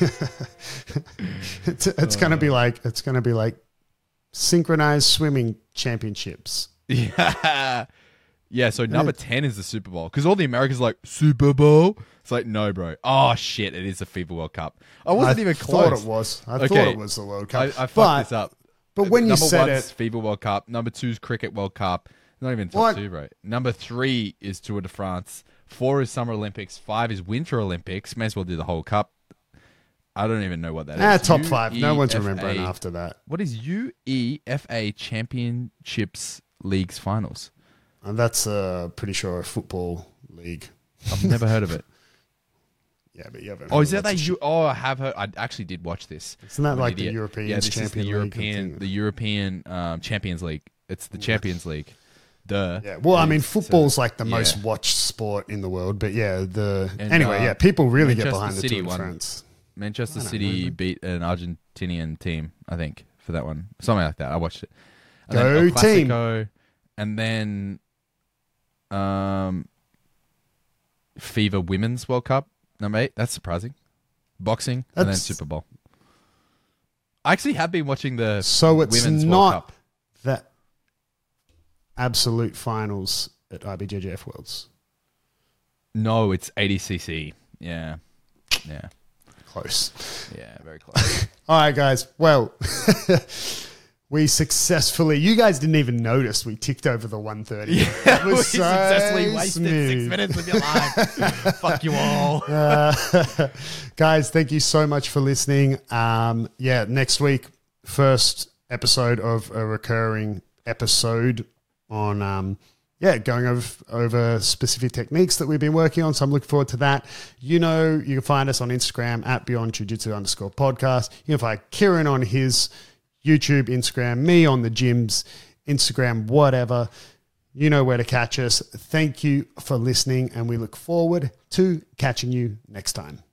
gonna be like synchronized swimming championships. Yeah. Yeah, so number 10 is the Super Bowl. Because all the Americans are like, Super Bowl? It's like, no, bro. Oh, shit, it is the FIFA World Cup. I wasn't even close. I thought it was the World Cup. I fucked this up. But when you said Number 1 it... is FIFA World Cup. Number 2 is Cricket World Cup. Not even top 2, bro. Number 3 is Tour de France. 4 is Summer Olympics. 5 is Winter Olympics. May as well do the whole cup. I don't even know what that is. Top 5. No one's remembering after that. What is UEFA Championships League's finals? And that's pretty sure a football league. I've never heard of it. Yeah, but you haven't. Oh, is that I have heard. I actually did watch this. Isn't that like the European Champions League? The European Champions League. It's the Champions League. Duh. Yeah. Well, I mean, football's like the most watched sport in the world, but people really get behind the Tour de France. Manchester City beat an Argentinian team, I think, for that one. Something like that. I watched it. And Go team. And then FIFA Women's World Cup, number 8. That's surprising. Boxing, and then Super Bowl. I actually have been watching the Women's World Cup. The absolute finals at IBJJF Worlds. No, it's ADCC. Yeah. Close. Yeah, very close. All right, guys. Well, we successfully... You guys didn't even notice we ticked over the 1:30. Yeah, we successfully wasted 6 minutes of your life. Fuck you all. Guys, thank you so much for listening. Next week, first episode of a recurring episode on... going over specific techniques that we've been working on. So I'm looking forward to that. You can find us on Instagram at BeyondJujitsu_podcast. You can find Kieran on his YouTube, Instagram, me on the gym's Instagram, whatever. You know where to catch us. Thank you for listening, and we look forward to catching you next time.